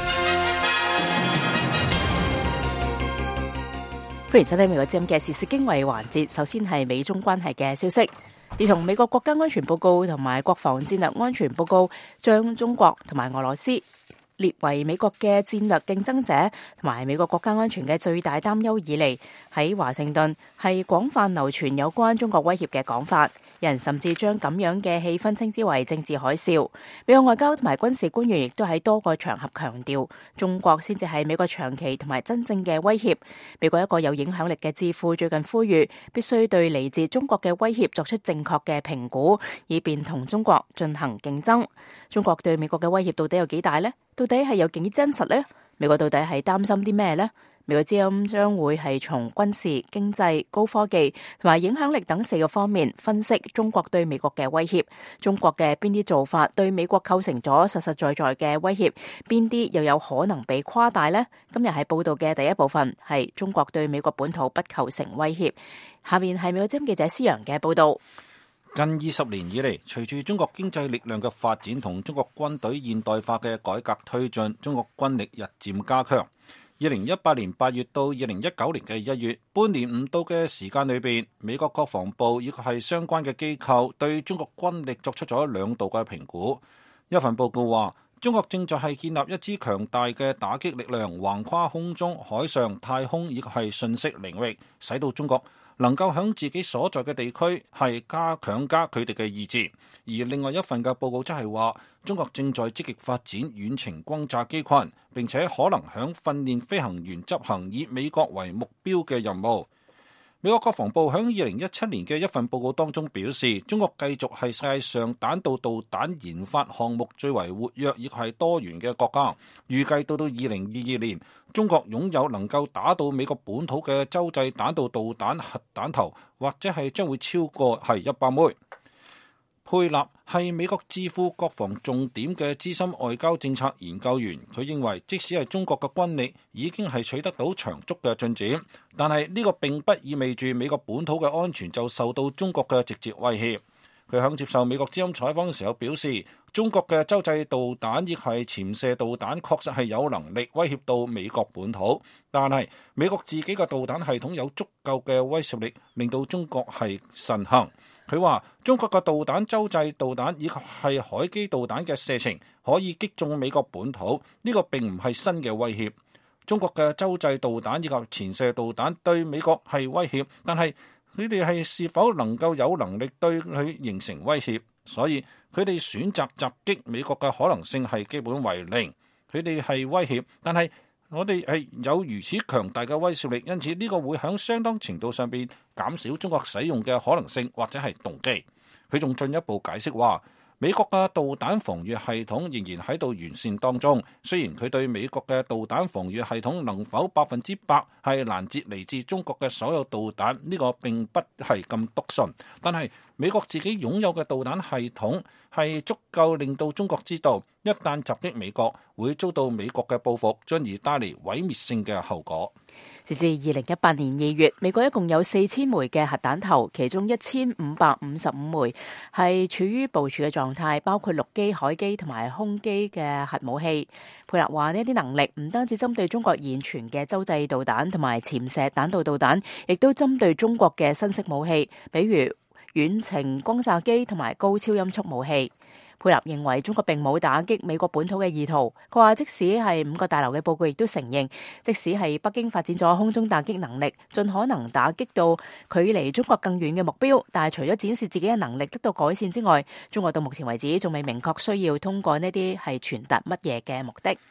歡迎收聽美國之音嘅時事經緯環節。首先係美中關係嘅消息。自從美國國家安全報告同埋國防戰略安全報告將中國同埋俄羅斯列為美國嘅戰略競爭者同埋美國國家安全嘅最大擔憂以嚟，喺華盛頓係廣泛流傳有關中國威脅嘅講法，有人甚至將咁樣嘅氣氛稱之為政治海嘯。美國外交同埋軍事官員亦都喺多個場合強調，中國先至係美國長期同埋真正嘅威脅。美國一個有影響力嘅智庫最近呼籲，必須對嚟自中國嘅威脅作出正確嘅評估，以便同中國進行競爭。中國對美國嘅威脅到底有幾大呢？到底係有幾真實呢？美國到底係擔心啲咩呢？美國之音將會係從軍事、經濟、高科技同埋影響力等四個方面分析中國對美國嘅威脅。中國嘅邊啲做法對美國構成咗實實在在嘅威脅，邊啲又有可能被誇大呢？今日喺報道嘅第一部分係中國對美國本土不構成威脅。下面係美國之音記者施洋嘅報道。 近二十年以嚟，隨住中國經濟力量嘅發展同中國軍隊現代化嘅改革推進，中國軍力日漸加強。二零一八年八月到二零一九年嘅一月，半年唔到嘅時間裏邊，美國國防部以及係相關嘅機構對中國軍力作出咗兩度嘅評估。一份報告話，中國正在係建立一支強大嘅打擊力量，橫跨空中、海上、太空以及係信息領域，使到中國能夠響自己所在嘅地區係加強加佢哋嘅意志。而另外一份嘅報告則係話，中國正在積極發展遠程轟炸機群，並且可能響訓練飛行員執行以美國為目標嘅任務。美國國防部響二零一七年嘅一份報告當中表示，中國繼續係世界上彈道導彈研發項目最為活躍，亦係多元嘅國家。預計到到二零二二年，中國擁有能夠打到美國本土嘅洲際彈道導彈核彈頭，或者係將會超過係一百枚。佩納係美國智庫國防重點嘅資深外交政策研究員，佢認為即使係中國嘅軍力已經係取得到長足嘅進展，但係呢個並不意味住美國本土嘅安全就受到中國嘅直接威脅。佢響接受美國之音採訪嘅時候表示，中國嘅洲際導彈亦係潛射導彈確實係有能力威脅到美國本土，但係美國自己嘅導彈系統有足夠嘅威懾力，令到中國係慎行。佢話中國嘅導彈、洲際導彈以及係海基導彈嘅射程可以擊中美國本土，呢個並唔係新嘅威脅。中國嘅洲際導彈以及潛射導彈對美國係威脅，但係佢哋係是否能夠有能力對佢形成威脅？所以佢哋選擇襲擊美國嘅可能性係基本為零。佢哋係威脅，但係我哋係有如此強大嘅威懾力，因此呢個會響相當程度上邊減少中國使用嘅可能性或者係動機。佢仲進一步解釋話，美國嘅導彈防禦系統仍然喺度完善當中，雖然佢對美國嘅導彈防禦系統能否百分之百係攔截嚟自中國嘅所有導彈，呢個並不係咁篤信，但係美國自己擁有嘅導彈系統係足夠令到中國知道，一旦襲擊美國會遭到美國嘅報復，進而帶嚟毀滅性嘅後果。 截至二零一八年二月，美國一共有四千枚嘅核彈頭，其中一千五百五十五枚係處於部署嘅狀態，包括陸基、海基同埋空基嘅核武器。佩納話呢啲能力唔單止針對中國現存嘅洲際導彈同埋潛射彈道導彈，亦都針對中國嘅新式武器，比如遠程轟炸機同埋高超音速武器。佩納認為中國並冇打擊美國本土嘅意圖。佢話即使係五個大樓嘅報告亦都承認，即使係北京發展咗空中打擊能力，盡可能打擊到距離中國更遠嘅目標，但係除咗展示自己嘅能力得到改善之外，中國到目前為止仲未明確需要通過呢啲係傳達乜嘢嘅目的。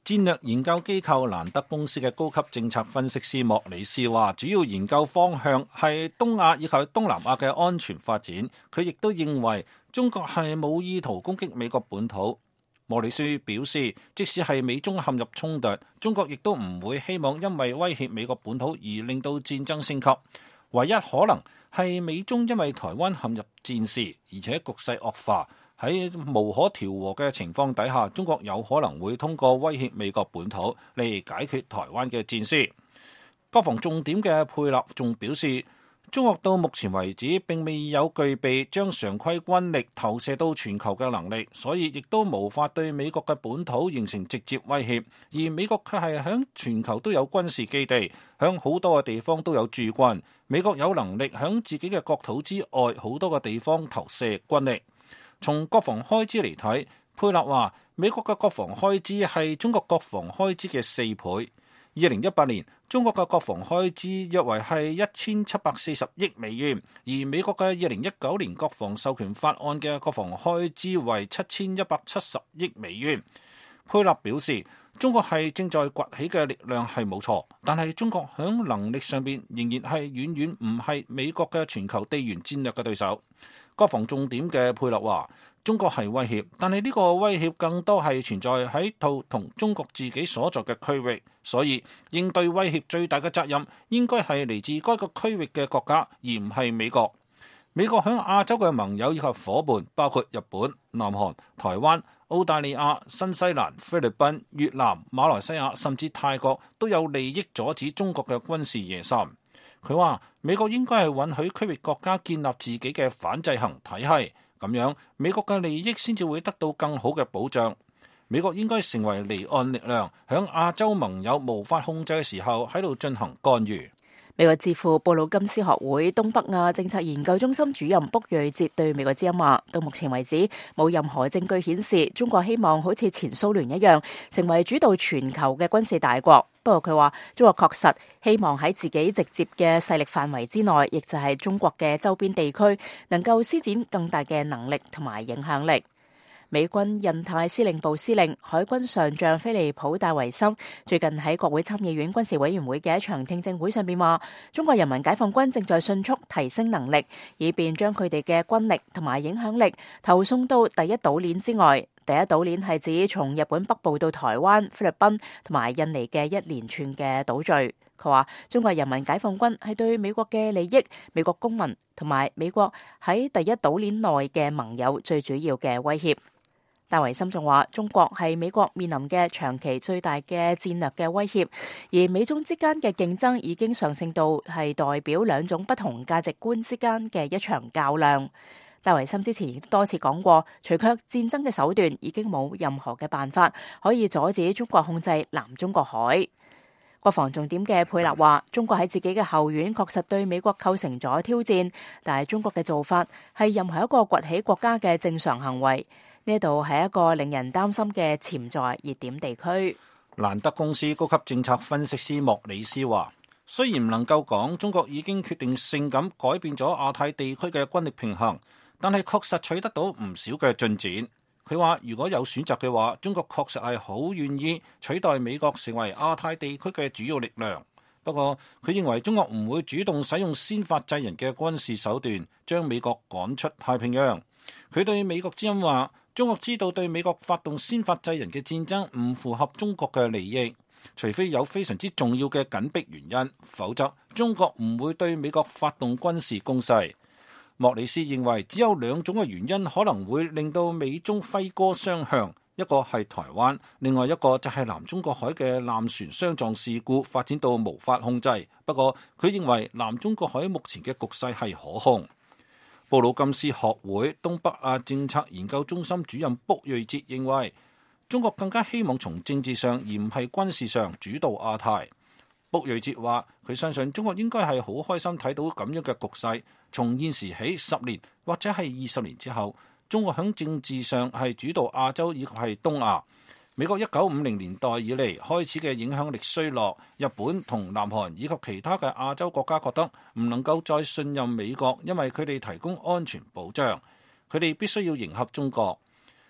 戰略研究機構蘭德公司嘅高級政策分析師莫里斯話，主要研究方向係東亞以及東南亞嘅安全發展。佢亦都認為中國係冇意圖攻擊美國本土。莫里斯表示，即使係美中陷入衝突，中國亦都唔會希望因為威脅美國本土而令到戰爭升級。唯一可能係美中因為台灣陷入戰事，而且局勢惡化，喺無可調和嘅情況底下，中國有可能會通過威脅美國本土嚟解決台灣嘅戰事。國防重點嘅佩納仲表示，中國到目前為止並未有具備將常規軍力投射到全球嘅能力，所以亦都無法對美國嘅本土形成直接威脅。而美國卻係響全球都有軍事基地，響好多嘅地方都有駐軍。美國有能力響自己嘅國土之外好多個地方投射軍力。從國防開支嚟睇，佩納話美國嘅國防開支係中國國防開支嘅四倍。二零一八年，中國嘅國防開支約為係一千七百四十億美元，而美國嘅二零一九年國防授權法案嘅國防開支為七千一百七十億美元。佩納表示，中國係正在崛起嘅力量係冇錯，但係中國響能力上邊仍然係遠遠唔係美國嘅全球地緣戰略嘅對手。國防重點嘅佩納話，中國係威脅，但係呢個威脅更多係存在喺套同中國自己所在嘅區域，所以應對威脅最大嘅責任應該係嚟自該個區域嘅國家，而唔係美國。美國響亞洲嘅盟友以及夥伴包括日本、南韓、台灣、澳大利亞、新西蘭、菲律賓、越南、馬來西亞甚至泰國都有利益阻止中國嘅軍事野心。佢話美國應該係允許區域國家建立自己嘅反制衡體系，咁樣美國嘅利益先至會得到更好嘅保障。美國應該成為離岸力量，響亞洲盟友無法控制嘅時候喺度進行干預。 美國智庫布魯金斯學會東北亞政策研究中心主任卜瑞哲對美國之音話，到目前為止冇任何證據顯示中國希望好似前蘇聯一樣成為主導全球嘅軍事大國。不過佢話中國確實希望喺自己直接嘅勢力範圍之內，亦就係中國嘅周邊地區，能夠施展更大嘅能力同埋影響力。美軍印太司令部司令、海軍上將菲利普戴維森最近喺國會參議院軍事委員會嘅一場聽證會上邊話，中國人民解放軍正在迅速提升能力，以便將佢哋嘅軍力同埋影響力投送到第一島鏈之外。第一島鏈係指從日本北部到台灣、菲律賓同埋印尼嘅一連串嘅島嶼。佢話中國人民解放軍係對美國嘅利益、美國公民同埋美國喺第一島鏈內嘅盟友最主要嘅威脅。戴維森仲話，中國係美國面臨嘅長期最大嘅戰略嘅威脅，而美中之間嘅競爭已經上升到係代表兩種不同價值觀之間嘅一場較量。戴維森之前亦多次講過，除卻戰爭嘅手段，已經冇任何嘅辦法可以阻止中國控制南中國海。國防重點嘅佩納話，中國喺自己嘅後院確實對美國構成咗挑戰，但係中國嘅做法係任何一個崛起國家嘅正常行為。呢度係一個令人擔心嘅潛在熱點地區。 蘭德公司高級政策分析師莫里斯話，雖然唔能夠講中國已經決定性咁改變咗亞太地區嘅軍力平衡，但係確實取得到唔少嘅進展。佢話如果有選擇嘅話，中國確實係好願意取代美國成為亞太地區嘅主要力量。不過佢認為中國唔會主動使用先發制人嘅軍事手段將美國趕出太平洋。佢對美國之音話，中國知道對美國發動先發制人嘅戰爭唔符合中國嘅利益，除非有非常之重要嘅緊迫原因，否則中國唔會對美國發動軍事攻勢。莫里斯認為只有兩種嘅原因可能會令到美中揮戈相向，一個係台灣，另外一個就係南中國海嘅艦船相撞事故發展到無法控制。不過佢認為南中國海目前嘅局勢係可控。布魯金斯學會東北亞政策研究中心主任卜瑞哲認為，中國更加希望從政治上而唔係軍事上主導亞太。卜瑞哲話，佢相信中國應該係好開心睇到咁樣嘅局勢，從現時起十年或者係二十年之後，中國響政治上係主導亞洲以及係東亞。美國一九五零年代以嚟開始嘅影響力衰落，日本同南韓以及其他嘅亞洲國家覺得唔能夠再信任美國，因為佢哋提供安全保障，佢哋必須要迎合中國。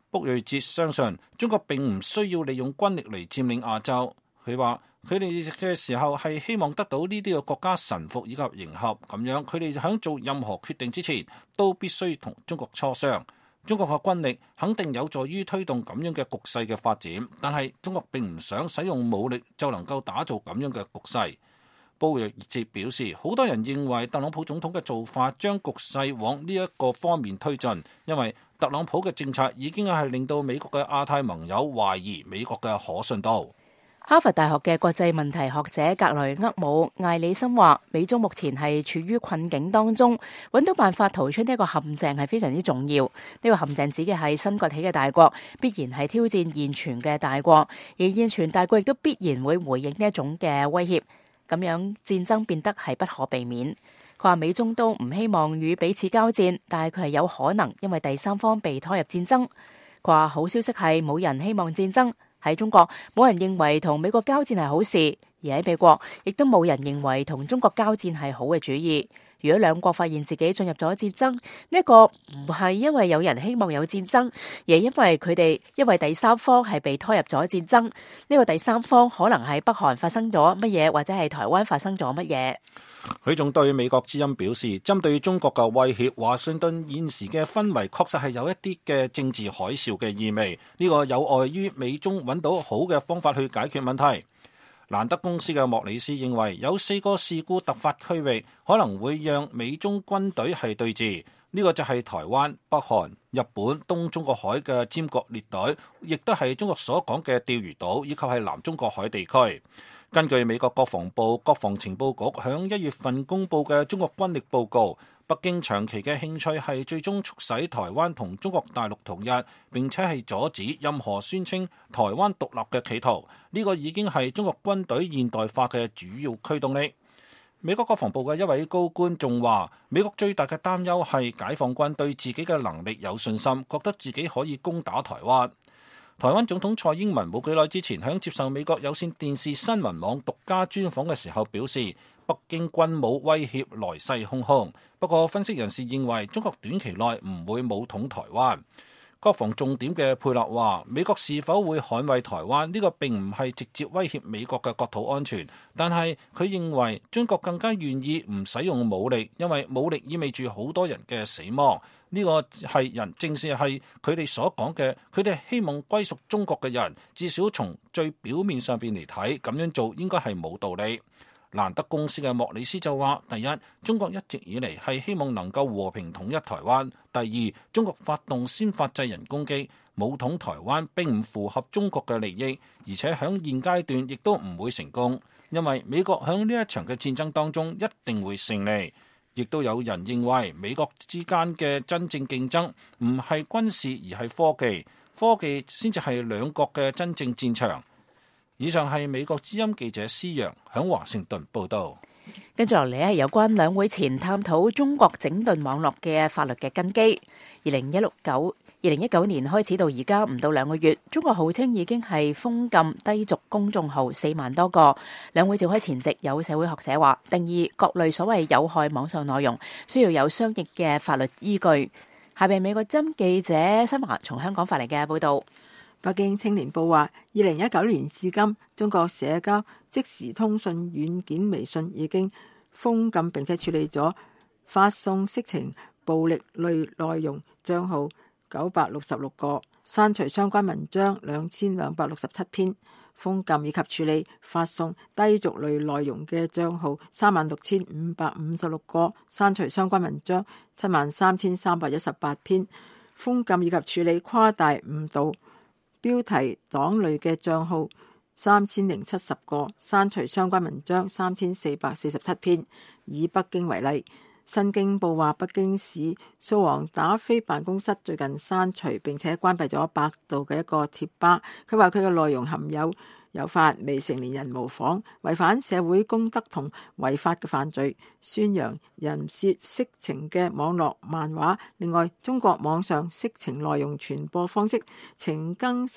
卜瑞哲相信中國並唔需要利用軍力嚟佔領亞洲。佢話佢哋嘅時候係希望得到呢啲嘅國家臣服以及迎合，咁樣佢哋響做任何決定之前都必須同中國磋商。中國嘅軍力肯定有助於推動咁樣嘅局勢嘅發展，但係中國並唔想使用武力就能夠打造咁樣嘅局勢。布瑞哲表示，好多人認為特朗普總統嘅做法將局勢往呢一個方面推進，因為特朗普嘅政策已經係令到美國嘅亞太盟友懷疑美國嘅可信度。 哈佛大學嘅國際問題學者格雷厄姆艾里森話，美中目前係處於困境當中，揾到辦法逃出呢一個陷阱係非常之重要。呢個陷阱指嘅係新崛起嘅大國必然係挑戰現存嘅大國，而現存大國亦都必然會回應呢一種嘅威脅，咁樣戰爭變得係不可避免。佢話美中都唔希望與彼此交戰，但係佢係有可能因為第三方被拖入戰爭。佢話好消息係冇人希望戰爭。喺中國，冇人認為同美國交戰係好事，而喺美國，亦都冇人認為同中國交戰係好嘅主意。如果兩國發現自己進入咗戰爭，呢一個唔係因為有人希望有戰爭，而係因為佢哋因為第三方係被拖入咗戰爭。呢個第三方可能係北韓發生咗乜嘢，或者係台灣發生咗乜嘢。 佢仲對美國之音表示，針對中國嘅威脅，華盛頓現時嘅氛圍確實係有一啲嘅政治海嘯嘅意味。呢個有礙於美中揾到好嘅方法去解決問題。蘭德公司嘅莫里斯認為，有四個事故突發區域可能會讓美中軍隊係對峙。呢個就係台灣、北韓、日本、東中國海嘅尖閣列隊，亦都係中國所講嘅釣魚島，以及係南中國海地區。根據美國國防部國防情報局響一月份公布嘅中國軍力報告，北京長期嘅興趣係最終促使台灣同中國大陸統一，並且係阻止任何宣稱台灣獨立嘅企圖。呢個已經係中國軍隊現代化嘅主要驅動力。美國國防部嘅一位高官仲話，美國最大嘅擔憂係解放軍對自己嘅能力有信心，覺得自己可以攻打台灣。台灣總統蔡英文冇幾耐之前響接受美國有線電視新聞網獨家專訪嘅時候表示，北京軍武威脅來勢洶洶。不過分析人士認為，中國短期內唔會武統台灣。國防重點嘅佩勒話，美國是否會捍衛台灣呢個並唔係直接威脅美國嘅國土安全，但係佢認為中國更加願意唔使用武力，因為武力意味住好多人嘅死亡。呢個係人正是係佢哋所講嘅，佢哋希望歸屬中國嘅人，至少從最表面上邊嚟睇，咁樣做應該係冇道理。蘭德公司嘅莫里斯就話，第一，中國一直以嚟係希望能夠和平統一台灣；第二，中國發動先發制人攻擊，武統台灣並唔符合中國嘅利益，而且響現階段亦都唔會成功，因為美國響呢一場嘅戰爭當中一定會勝利。亦都有人認為美國之間嘅真正競爭唔係軍事而係科技，科技先至係兩國嘅真正戰場。以上係美國之音記者施洋響華盛頓報道。 跟住落嚟係有關兩會前探討中國整頓網絡嘅法律嘅根基。二零一六九二零一九年開始到而家唔到兩個月，中國號稱已經係封禁低俗公眾號四萬多個。兩會召開前夕，有社會學者話，定義各類所謂有害網上內容需要有相應嘅法律依據。下邊美國之音記者新華從香港發嚟嘅報道。 北京青年報話，二零一九年至今，中國社交即時通訊軟件微信已經封禁並且處理咗發送色情暴力類內容賬號九百六十六個，刪除相關文章兩千兩百六十七篇，封禁以及處理發送低俗類內容嘅賬號三萬六千五百五十六個，刪除相關文章七萬三千三百一十八篇，封禁以及處理誇大誤導標題黨類嘅賬號三千零七十個，刪除相關文章三千四百四十七篇。以北京為例，新京報話，北京市掃黃打非辦公室最近刪除並且關閉咗百度嘅一個貼吧，佢話佢嘅內容含有誘發未成年人模仿、違反社會公德同違法嘅犯罪，宣揚人涉色情嘅網絡漫畫。另外，中國網上色情內容傳播方式呈更新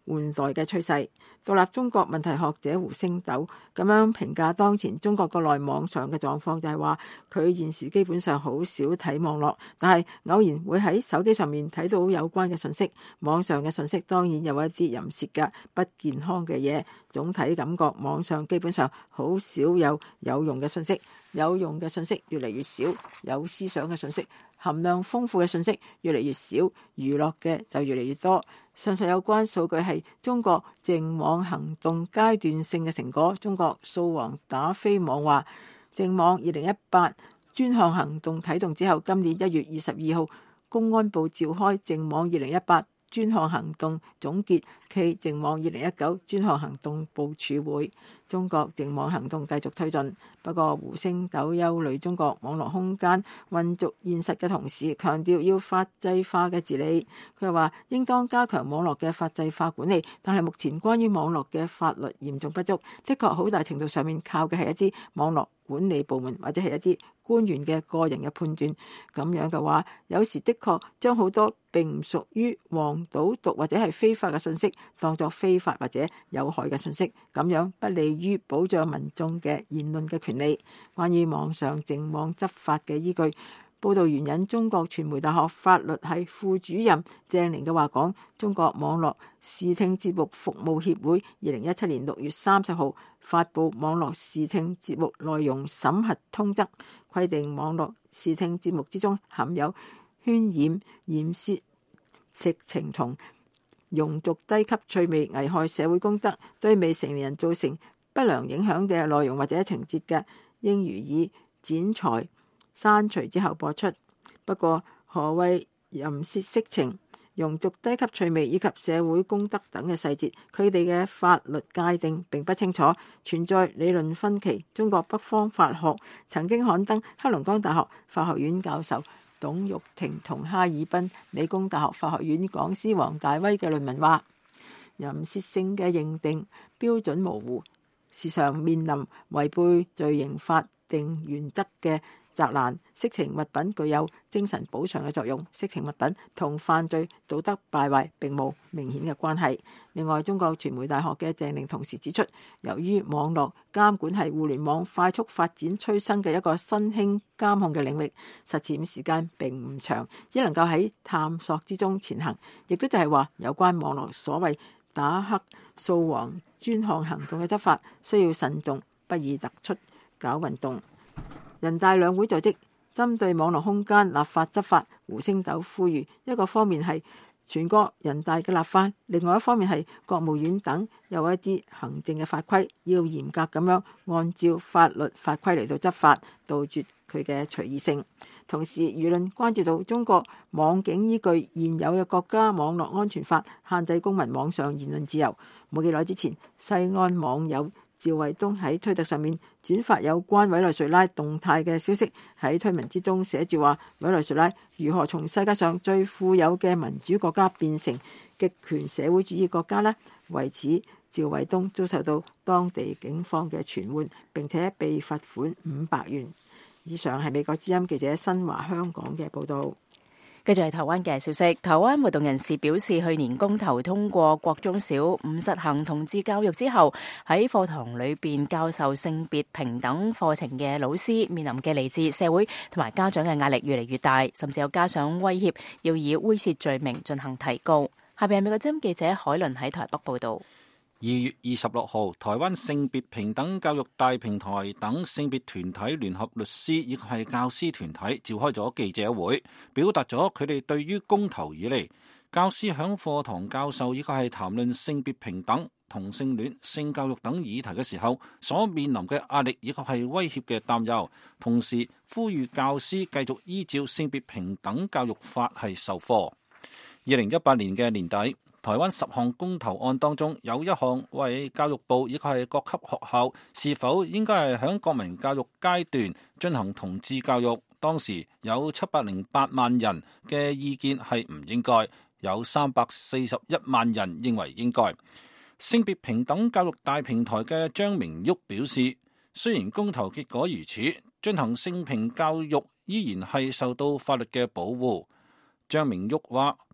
換代嘅趨勢。獨立中國問題學者胡星斗咁樣評價當前中國國內網上嘅狀況，就係話佢現時基本上好少睇網絡，但係偶然會喺手機上面睇到有關嘅信息。網上嘅信息當然有一啲淫褻嘅不健康嘅嘢，總體感覺網上基本上好少有有用嘅信息，有用嘅信息越嚟越少，有思想嘅信息、含量豐富嘅信息越嚟越少，娛樂嘅就越嚟越多。上述有關數據係中國淨網行動階段性嘅成果。中國掃黃打非網話，淨網二零一八專項行動啟動之後，今年一月二十二號，公安部召開淨網二零一八專項行動總結暨淨網二零一九專項行動部署會。中國淨網行動繼續推進，不過胡星斗憂慮中國網絡空間混濁現實嘅同時，強調要法制化嘅治理。佢話應當加強網絡嘅法制化管理，但係目前關於網絡嘅法律嚴重不足，的確好大程度上面靠嘅係一啲網絡管理部門或者係一啲官員嘅個人嘅判斷。咁樣嘅話，有時的確將好多並唔屬於黃賭毒或者係非法嘅信息當作非法或者有害嘅信息，咁樣不利於保障民眾嘅言論嘅權利。關於網上淨網執法嘅依據，報道援引中國傳媒大學法律系副主任鄭寧嘅話講，中國網絡視聽節目服務協會二零一七年六月三十號發布網絡視聽節目內容審核通則，規定網絡視聽節目之中含有渲染、鹽褻、色情同庸俗低級趣味、危害社會公德、對未成年人造成不良影響嘅內容或者情節嘅，應予以剪裁、刪除之後播出。不過，何謂淫褻、色情、庸俗低級趣味以及社會公德等嘅細節，佢哋嘅法律界定並不清楚，存在理論分歧。中國北方法學曾經刊登黑龍江大學法學院教授董玉婷同哈爾濱理工大學法學院講師王大威嘅論文話，淫褻性嘅認定標準模糊，時常面臨違背罪刑法定原則嘅責難。色情物品具有精神補償嘅作用，色情物品同犯罪道德敗壞並冇明顯嘅關係。另外，中國傳媒大學嘅鄭寧同時指出，由於網絡監管係互聯網快速發展催生嘅一個新興監控嘅領域，實踐時間並唔長，只能夠喺探索之中前行。亦都就係話，有關網絡所謂打黑掃黃專項行動嘅執法需要慎重，不宜突出搞運動。人大兩會在即，針對網絡空間立法執法，胡星斗呼籲一個方面係全國人大嘅立法，另外一方面係國務院等有一啲行政嘅法規，要嚴格咁樣按照法律法規嚟到執法，杜絕佢嘅隨意性。同時，輿論關注到中國網警依據現有嘅國家網絡安全法，限制公民網上言論自由。冇幾耐之前，西安網友趙衛東喺推特上面轉發有關委內瑞拉動態嘅消息，喺推文之中寫住話，委內瑞拉如何從世界上最富有嘅民主國家變成極權社會主義國家呢？為此，趙衛東遭受到當地警方嘅傳喚，並且被罰款五百元。以上係美國之音記者新華香港嘅報導。 繼續係台灣嘅消息，台灣活動人士表示，去年公投通過國中小五實行同志教育之後，喺課堂裏邊教授性別平等課程嘅老師面臨嘅嚟自社會同埋家長嘅壓力越嚟越大，甚至有加上威脅要以猥褻罪名進行提告。下邊係美國之音記者海倫喺台北報導。 二月二十六號，台灣性別平等教育大平台等性別團體聯合律師以及係教師團體召開咗記者會，表達咗佢哋對於公投以嚟教師響課堂教授以及係談論性別平等、同性戀、性教育等議題嘅時候所面臨嘅壓力以及係威脅嘅擔憂，同時呼籲教師繼續依照性別平等教育法係授課。二零一八年嘅年底，台灣十項公投案當中有一項為教育部以及係各級學校是否應該係響國民教育階段進行同志教育，當時有七百零八萬人嘅意見係唔應該，有三百四十一萬人認為應該。性別平等教育大平台嘅張明旭表示，雖然公投結果如此，進行性平教育依然係受到法律嘅保護。張明旭話，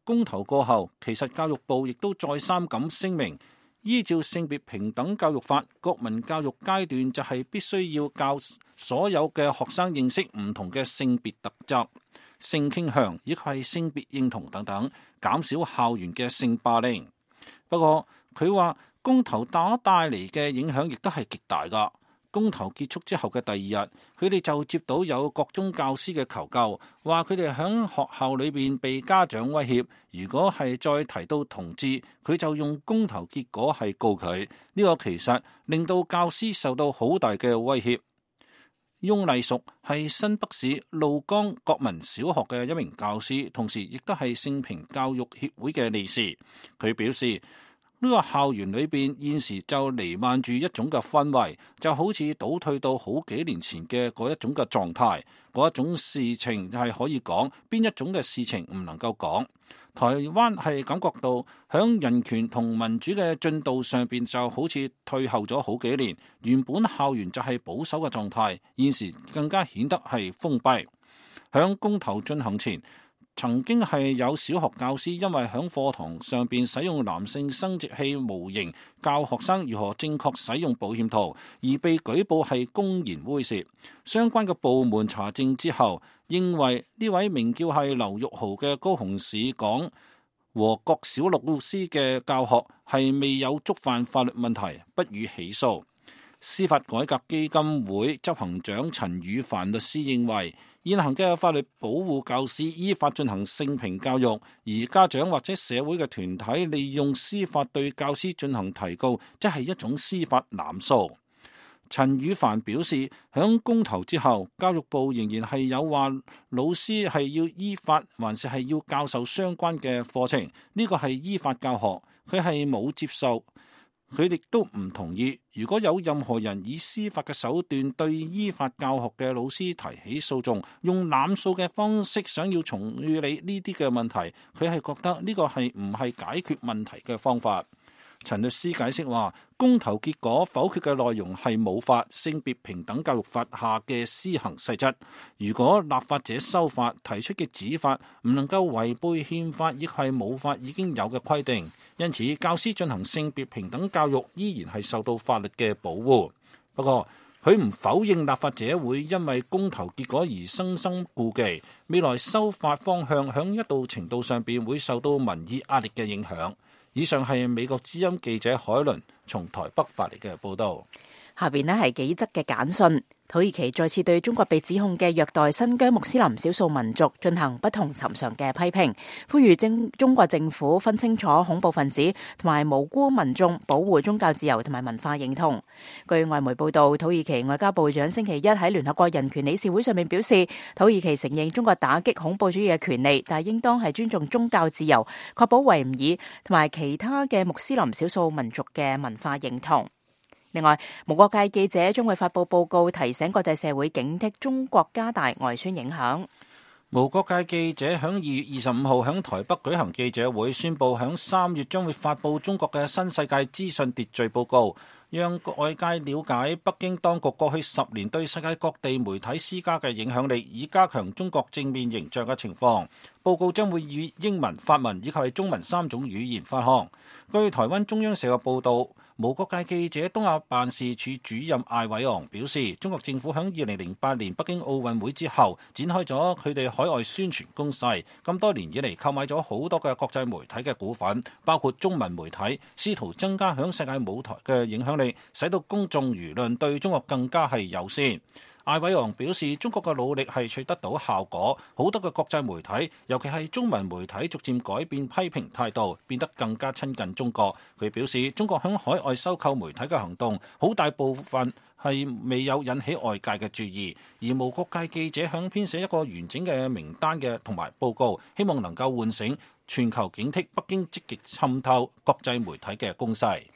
公投過後，其實教育部亦都再三咁聲明，依照性別平等教育法，國民教育階段就係必須要教所有嘅學生認識唔同嘅性別特質、性傾向以及係性別認同等等，減少校園嘅性霸凌。不過佢話公投打帶嚟嘅影響亦都係極大噶。公投結束之後嘅第二日，佢哋就接到有各中教師嘅求救，話佢哋喺學校裏邊被家長威脅，如果係再提到同志，佢就用公投結果係告佢。呢個其實令到教師受到好大嘅威脅。翁麗淑係新北市鹿江國民小學嘅一名教師，同時亦都係性平教育協會嘅理事。佢表示，呢個校園裏邊現時就彌漫住一種嘅氛圍，就好似倒退到好幾年前嘅嗰一種嘅狀態。嗰一種事情係可以講，邊一種嘅事情唔能夠講。台灣係感覺到響人權同民主嘅進度上邊就好似退後咗好幾年。原本校園就係保守嘅狀態，現時更加顯得係封閉。響公投進行前，曾經係有小學教師因為喺課堂上邊使用男性生殖器模型教學生如何正確使用保險套，而被舉報係公然猥褻。相關嘅部門查證之後，認為呢位名叫係劉玉豪嘅高雄市港和國小六老師嘅教學係未有觸犯法律問題，不予起訴。司法改革基金會執行長陳宇凡律師認為，現行嘅法律保護教師依法進行性平教育，而家長或者社會嘅團體利用司法對教師進行提告，即係一種司法濫訴。陳宇凡表示，響公投之後，教育部仍然係有話老師係要依法，還是係要教授相關嘅課程，呢個係依法教學，佢係冇接受。佢哋都唔同意，如果有任何人以司法嘅手段對依法教學嘅老師提起訴訟，用濫訴嘅方式想要處理呢啲嘅問題，佢係覺得呢個係唔係解決問題嘅方法。陳律師解釋話，公投結果否決嘅內容係冇法性別平等教育法下嘅施行細則，如果立法者修法提出嘅子法唔能夠違背憲法，亦係冇法已經有嘅規定，因此教師進行性別平等教育依然係受到法律嘅保護。不過佢唔否認立法者會因為公投結果而生生顧忌，未來修法方向響一定程度上邊會受到民意壓力嘅影響。以上係美國之音記者海倫從台北發嚟嘅報道。 下邊呢係幾則嘅簡訊。土耳其再次對中國被指控嘅虐待新疆穆斯林少數民族進行不同尋常嘅批評，呼籲政中國政府分清楚恐怖分子同埋無辜民眾，保護宗教自由同埋文化認同。據外媒報道，土耳其外交部長星期一喺聯合國人權理事會上面表示，土耳其承認中國打擊恐怖主義嘅權利，但係應當係尊重宗教自由，確保維吾爾同埋其他嘅穆斯林少數民族嘅文化認同。另外，無國界記者將會發佈報告，提醒國際社會警惕中國加大外宣影響。 無國界記者響二月二十五號響台北舉行記者會，宣布響三月將會發佈中國嘅新世界資訊秩序報告，讓外界了解北京當局過去十年對世界各地媒體施加嘅影響力，以加強中國正面形象嘅情況。報告將會以英文、法文以及係中文三種語言發行。據台灣中央社嘅報導，無國界記者東亞辦事處主任艾偉昂表示，中國政府喺二零零八年北京奧運會之後，展開咗佢哋海外宣傳攻勢。咁多年以嚟，購買咗好多嘅國際媒體嘅股份，包括中文媒體，試圖增加響世界舞台嘅影響力，使到公眾輿論對中國更加係友善。艾偉昂表示，中國嘅努力係取得到效果，好多嘅國際媒體，尤其係中文媒體，逐漸改變批評態度，變得更加親近中國。佢表示，中國響海外收購媒體嘅行動，好大部分係未有引起外界嘅注意，而無國界記者響編寫一個完整嘅名單嘅同埋報告，希望能夠喚醒全球警惕北京積極滲透國際媒體嘅攻勢。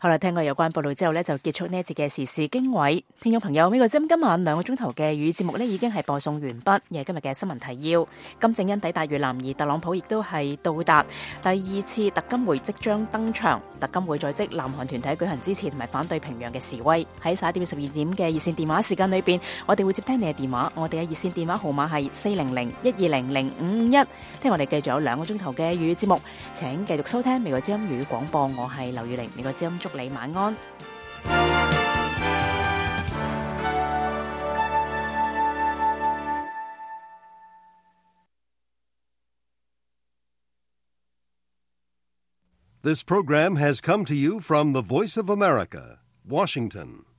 好啦，聽過有關報道之後呢，就結束呢一節嘅時事經緯。聽眾朋友，美國之音今晚兩個鐘頭嘅粵語節目呢已經係播送完畢。而係今日嘅新聞提要：金正恩抵達越南，而特朗普亦都係到達。第二次特金會即將登場。特金會在即，南韓團體舉行支持同埋反對平壤嘅示威。喺十一點十二點嘅熱線電話時間裏邊，我哋會接聽你嘅電話。我哋嘅熱線電話號碼係四零零一二零零五五一。聽我哋繼續有兩個鐘頭嘅粵語節目，請繼續收聽美國之音粵語廣播。我係劉月玲，美國之音祝你晚安。 This program has come to you from the Voice of America, Washington.